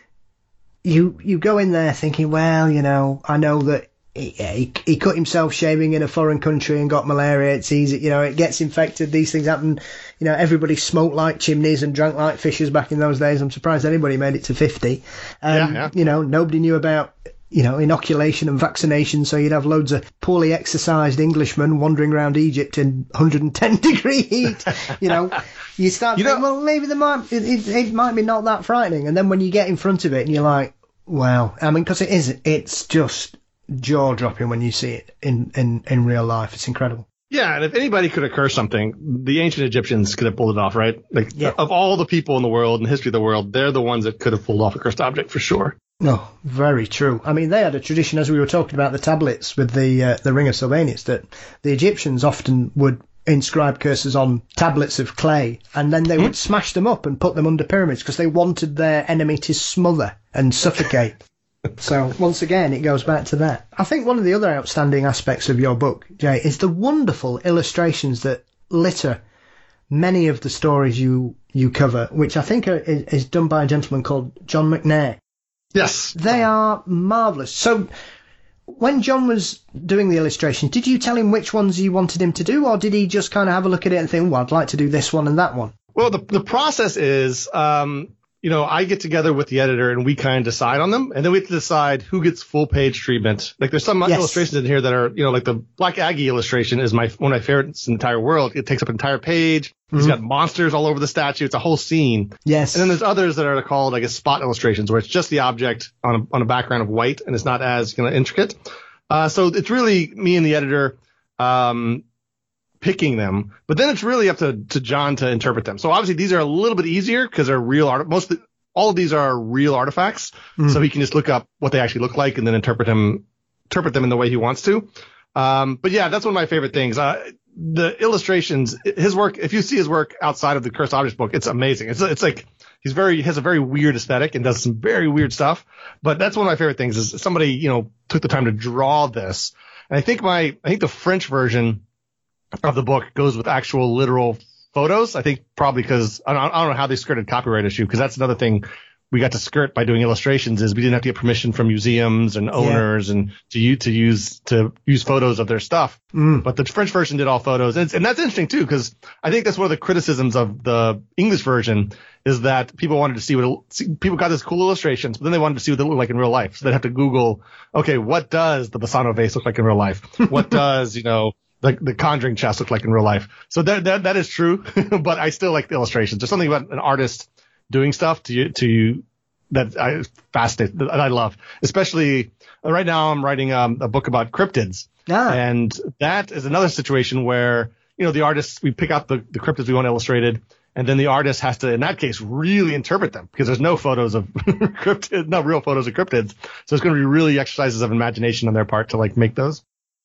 you you go in there thinking, well, you know, I know that he, he, he cut himself shaving in a foreign country and got malaria. It's easy, you know, it gets infected. These things happen. You know, everybody smoked like chimneys and drank like fishes back in those days. I'm surprised anybody made it to fifty. Um, Yeah, yeah. You know, nobody knew about, you know, inoculation and vaccination, so you'd have loads of poorly exercised Englishmen wandering around Egypt in one hundred ten degree heat. You know, you start You thinking, know- well, maybe there might, it, it, it might be not that frightening. And then when you get in front of it and you're like, wow, I mean, because it is, it's just jaw dropping when you see it in, in, in real life. It's incredible. Yeah, and if anybody could have cursed something, the ancient Egyptians could have pulled it off, right? Like Yeah. of all the people in the world, in the history of the world, they're the ones that could have pulled off a cursed object for sure. No, very true. I mean, they had a tradition, as we were talking about the tablets with the uh, the Ring of Sylvanus, that the Egyptians often would inscribe curses on tablets of clay, and then they would smash them up and put them under pyramids because they wanted their enemy to smother and suffocate. So once again, it goes back to that. I think one of the other outstanding aspects of your book, Jay, is the wonderful illustrations that litter many of the stories you you cover, which I think are, is, is done by a gentleman called John McNair. Yes. They are marvellous. So when John was doing the illustrations, did you tell him which ones you wanted him to do, or did he just kind of have a look at it and think, well, I'd like to do this one and that one? Well, the the process is, um, you know, I get together with the editor and we kind of decide on them, and then we have to decide who gets full page treatment. Like there's some Yes. illustrations in here that are, you know, like the Black Aggie illustration is my one of my favorites in the entire world. It takes up an entire page. He's got monsters all over the statue. It's a whole scene. Yes. And then there's others that are called, I guess, spot illustrations, where it's just the object on a, on a background of white and it's not as, you know, intricate. Uh, so it's really me and the editor um, picking them, but then it's really up to, to John to interpret them. So obviously these are a little bit easier because they're real art. Most of the, all of these are real artifacts, so he can just look up what they actually look like and then interpret them interpret them in the way he wants to. Um, but yeah, that's one of my favorite things. Uh, the illustrations, his work, if you see his work outside of the Cursed Objects book, it's amazing. It's it's like he's very he has a very weird aesthetic and does some very weird stuff. But that's one of my favorite things is somebody, you know, took the time to draw this. And I think my I think the French version of the book goes with actual literal photos. I think probably because I don't, I don't know how they skirted copyright issue, because that's another thing we got to skirt by doing illustrations is we didn't have to get permission from museums and owners and to you to use to use photos of their stuff. Mm. But the French version did all photos, and, it's, and that's interesting too, because I think that's one of the criticisms of the English version is that people wanted to see what it, see, people got this cool illustrations, but then they wanted to see what they look like in real life. So they'd have to Google, okay, what does the Bassano vase look like in real life? What does you know the the Conjuring chest look like in real life? So that that that is true, but I still like the illustrations. There's something about an artist doing stuff to you, to you that I fascinate, that I love. Especially right now, I'm writing um, a book about cryptids, Ah. and that is another situation where you know the artists we pick out the, the cryptids we want illustrated, and then the artist has to, in that case, really interpret them because there's no photos of cryptids, no real photos of cryptids. So it's going to be really exercises of imagination on their part to like make those.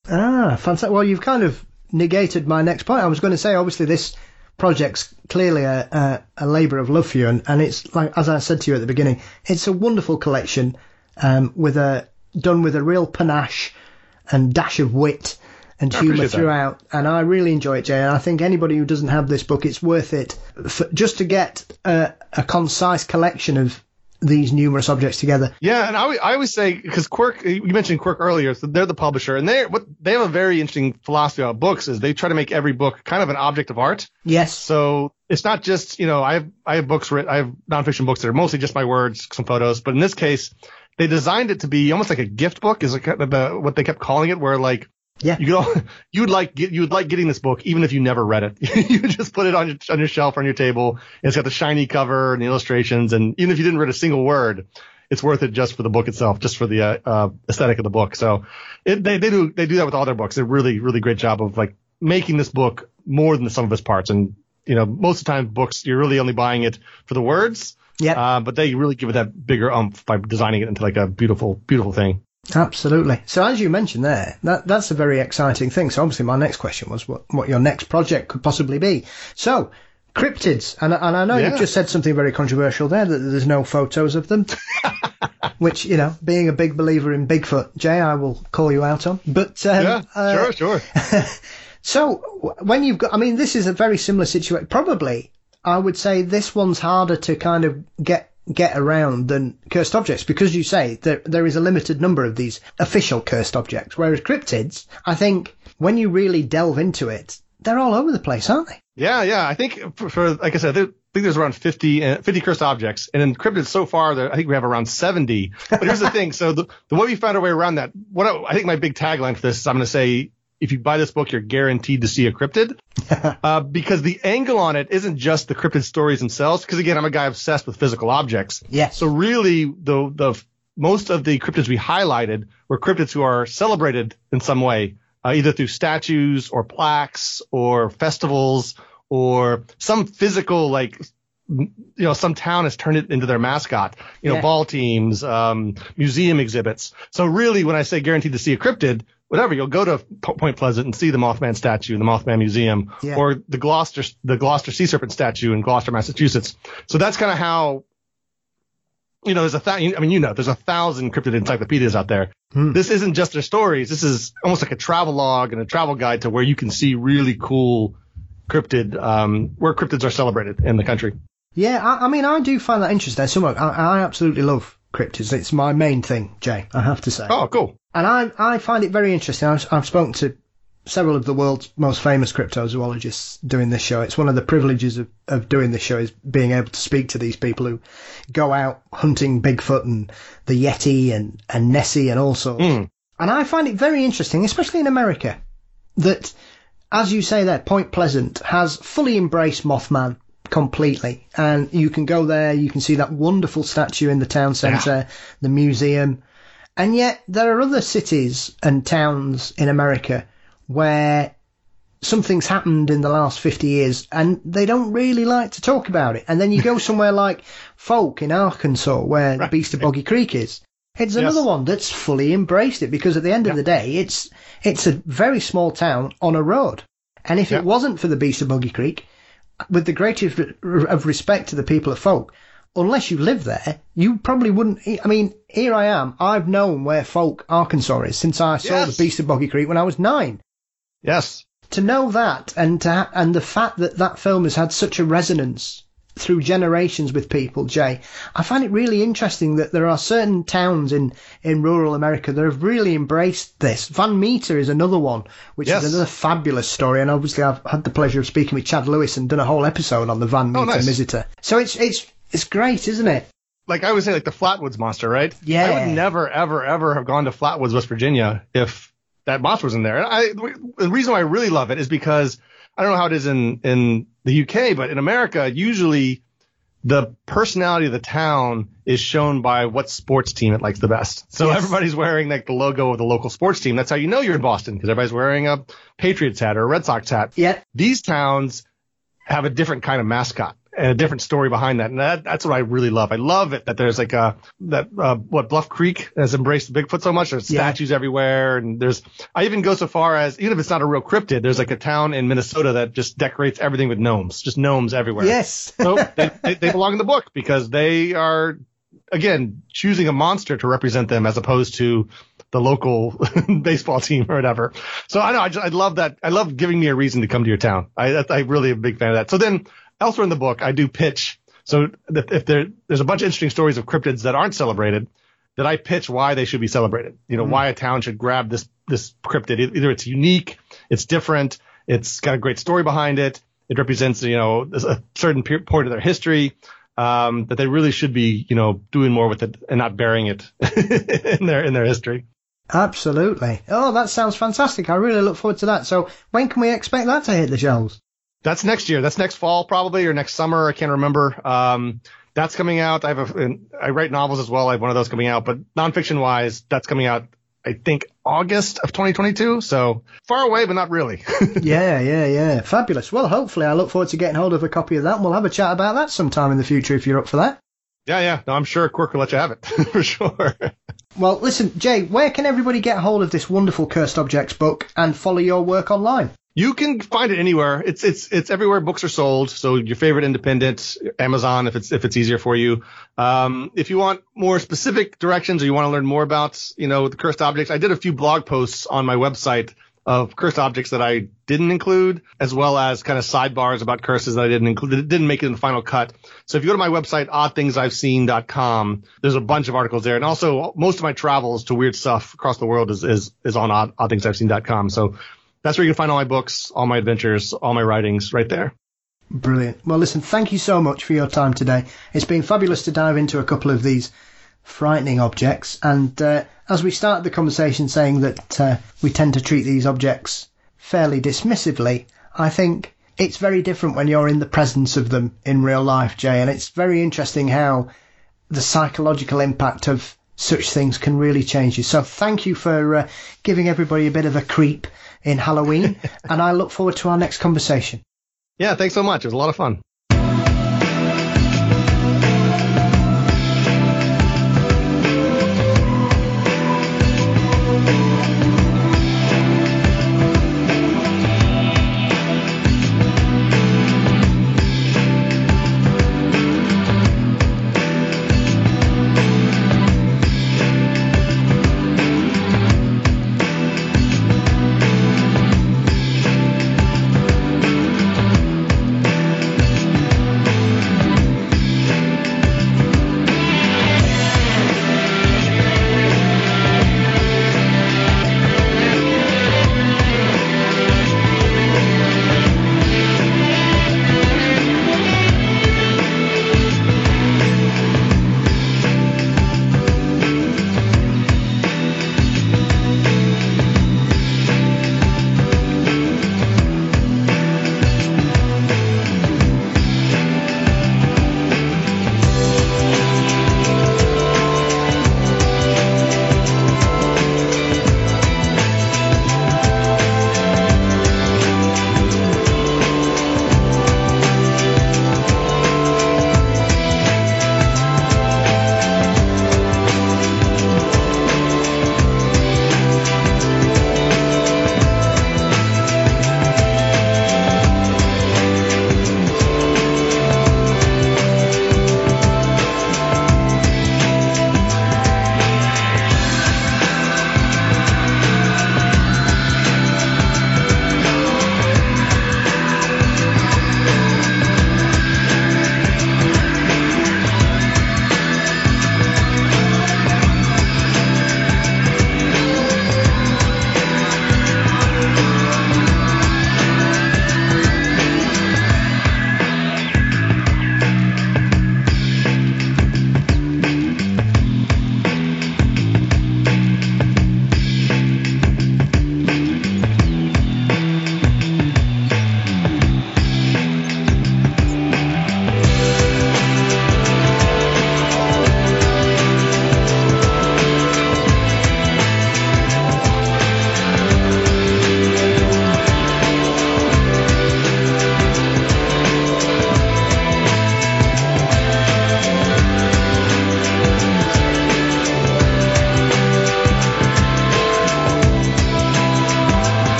Ah, fantastic. Well, you've kind of negated my next point. I was going to say, obviously, this project's clearly a, a, a labour of love for you, and, and it's like, as I said to you at the beginning, it's a wonderful collection um, with a done with a real panache and dash of wit and I humour appreciate that. throughout, and I really enjoy it, Jay. And I think anybody who doesn't have this book, it's worth it for, just to get a, a concise collection of these numerous objects together. Yeah, and I, I always say, because Quirk, you mentioned Quirk earlier, so they're the publisher, and they what they have a very interesting philosophy about books, is they try to make every book kind of an object of art. Yes. So it's not just, you know, I have I have books, I have nonfiction books that are mostly just my words, some photos, but in this case, they designed it to be almost like a gift book, is like the, what they kept calling it, where like, yeah, you could all, you would like you would like getting this book even if you never read it. You would just put it on your on your shelf or on your table. And it's got the shiny cover and the illustrations, and even if you didn't read a single word, it's worth it just for the book itself, just for the uh, uh, aesthetic of the book. So it, they they do they do that with all their books. They're really really great job of like making this book more than the sum of its parts. And you know, most of the time books you're really only buying it for the words. Yeah. Uh, but they really give it that bigger oomph by designing it into like a beautiful, beautiful thing. Absolutely. So as you mentioned there, that that's a very exciting thing. So obviously my next question was what, what your next project could possibly be. So cryptids, and, and I know yeah. you've just said something very controversial there, that there's no photos of them, which, you know, being a big believer in Bigfoot, Jay, I will call you out on. But um, yeah, uh, sure, sure. So when you've got, I mean, this is a very similar situation. Probably, I would say this one's harder to kind of get get around than cursed objects, because you say there there is a limited number of these official cursed objects, whereas cryptids, I think when you really delve into it, they're all over the place, aren't they? Yeah, yeah. I think for, for like I said, I think there's around fifty, uh, fifty cursed objects, and in cryptids so far, there, I think we have around seventy. But here's the thing: so the the way we found our way around that, what I, I think my big tagline for this is, I'm going to say, if you buy this book, you're guaranteed to see a cryptid, uh, because the angle on it isn't just the cryptid stories themselves. Because again, I'm a guy obsessed with physical objects. Yes. So really, the the most of the cryptids we highlighted were cryptids who are celebrated in some way, uh, either through statues or plaques or festivals or some physical, like, you know, some town has turned it into their mascot. You know, yeah. ball teams, um, museum exhibits. So really, when I say guaranteed to see a cryptid, whatever, you'll go to Point Pleasant and see the Mothman statue in the Mothman Museum, yeah. or the Gloucester the Gloucester sea serpent statue in Gloucester, Massachusetts. So that's kind of how, you know, there's a thousand, I mean, you know, there's a thousand cryptid encyclopedias out there. Hmm. This isn't just their stories. This is almost like a travel log and a travel guide to where you can see really cool cryptid, um, where cryptids are celebrated in the country. Yeah, I, I mean, I do find that interesting. Somewhat, I, I absolutely love cryptids. It's my main thing, Jay, I have to say. Oh, cool. And I, I find it very interesting. I've, I've spoken to several of the world's most famous cryptozoologists doing this show. It's one of the privileges of, of doing this show, is being able to speak to these people who go out hunting Bigfoot and the Yeti and, and Nessie and all sorts. Mm. And I find it very interesting, especially in America, that, as you say there, Point Pleasant has fully embraced Mothman completely. And you can go there, you can see that wonderful statue in the town centre, yeah. the museum. And yet there are other cities and towns in America where something's happened in the last fifty years and they don't really like to talk about it. And then you go somewhere like Folk in Arkansas, where right. the Beast of Boggy Creek is. It's yes. another one that's fully embraced it, because at the end yeah. of the day, it's it's a very small town on a road. And if yeah. it wasn't for the Beast of Boggy Creek, with the greatest of respect to the people of Folk, unless you live there, you probably wouldn't. I mean, here I am. I've known where Folk, Arkansas is since I saw yes. the Beast of Boggy Creek when I was nine. Yes. To know that, and to ha- and the fact that that film has had such a resonance through generations with people, Jay, I find it really interesting that there are certain towns in, in rural America that have really embraced this. Van Meter is another one, which yes. is another fabulous story. And obviously I've had the pleasure of speaking with Chad Lewis and done a whole episode on the Van Meter oh, nice. Visitor. So it's it's it's great, isn't it? Like I would say, like the Flatwoods monster, right? Yeah. I would never, ever, ever have gone to Flatwoods, West Virginia if that monster was in there. And I, the reason why I really love it is because I don't know how it is in, in the U K, but in America, usually the personality of the town is shown by what sports team it likes the best. So yes. everybody's wearing like the logo of the local sports team. That's how you know you're in Boston, because everybody's wearing a Patriots hat or a Red Sox hat. Yeah. These towns have a different kind of mascot and a different story behind that. And that, that's what I really love. I love it that there's like a, that, uh, what Bluff Creek has embraced Bigfoot so much. There's yeah. statues everywhere. And there's, I even go so far as, even if it's not a real cryptid, there's like a town in Minnesota that just decorates everything with gnomes, just gnomes everywhere. Yes. So they, they, they belong in the book because they are, again, choosing a monster to represent them as opposed to the local baseball team or whatever. So I know, I just, I love that. I love giving me a reason to come to your town. I, I'm really a big fan of that. So then, elsewhere in the book, I do pitch So that if there there's a bunch of interesting stories of cryptids that aren't celebrated, that I pitch why they should be celebrated. You know, mm-hmm. why a town should grab this this cryptid. Either it's unique, it's different, it's got a great story behind it, it represents, you know, a certain point of their history, um, that they really should be, you know, doing more with it and not burying it in their in their history. Absolutely. Oh, that sounds fantastic. I really look forward to that. So when can we expect that to hit the shelves? That's next year. That's next fall probably, or next summer. I can't remember. Um, that's coming out. I have a, I write novels as well. I have one of those coming out, but nonfiction wise, that's coming out, I think, August of twenty twenty-two. So far away, but not really. yeah, yeah, yeah. Fabulous. Well, hopefully I look forward to getting hold of a copy of that, and we'll have a chat about that sometime in the future if you're up for that. Yeah, yeah. No, I'm sure Quirk will let you have it for sure. Well, listen, Jay, where can everybody get hold of this wonderful Cursed Objects book and follow your work online? You can find it anywhere. It's it's it's everywhere books are sold. So your favorite independent, Amazon, if it's if it's easier for you. Um, if you want more specific directions, or you want to learn more about, you know, the cursed objects, I did a few blog posts on my website of cursed objects that I didn't include, as well as kind of sidebars about curses that I didn't include, that didn't make it in the final cut. So if you go to my website, odd things I've seen dot com, there's a bunch of articles there. And also most of my travels to weird stuff across the world is is, is on odd, odd things I've seen dot com. So that's where you can find all my books, all my adventures, all my writings right there. Brilliant. Well, listen, thank you so much for your time today. It's been fabulous to dive into a couple of these frightening objects. And uh, as we started the conversation saying that uh, we tend to treat these objects fairly dismissively, I think it's very different when you're in the presence of them in real life, Jay. And it's very interesting how the psychological impact of such things can really change you. So thank you for uh, giving everybody a bit of a creep in Halloween. And I look forward to our next conversation. Yeah, thanks so much. It was a lot of fun.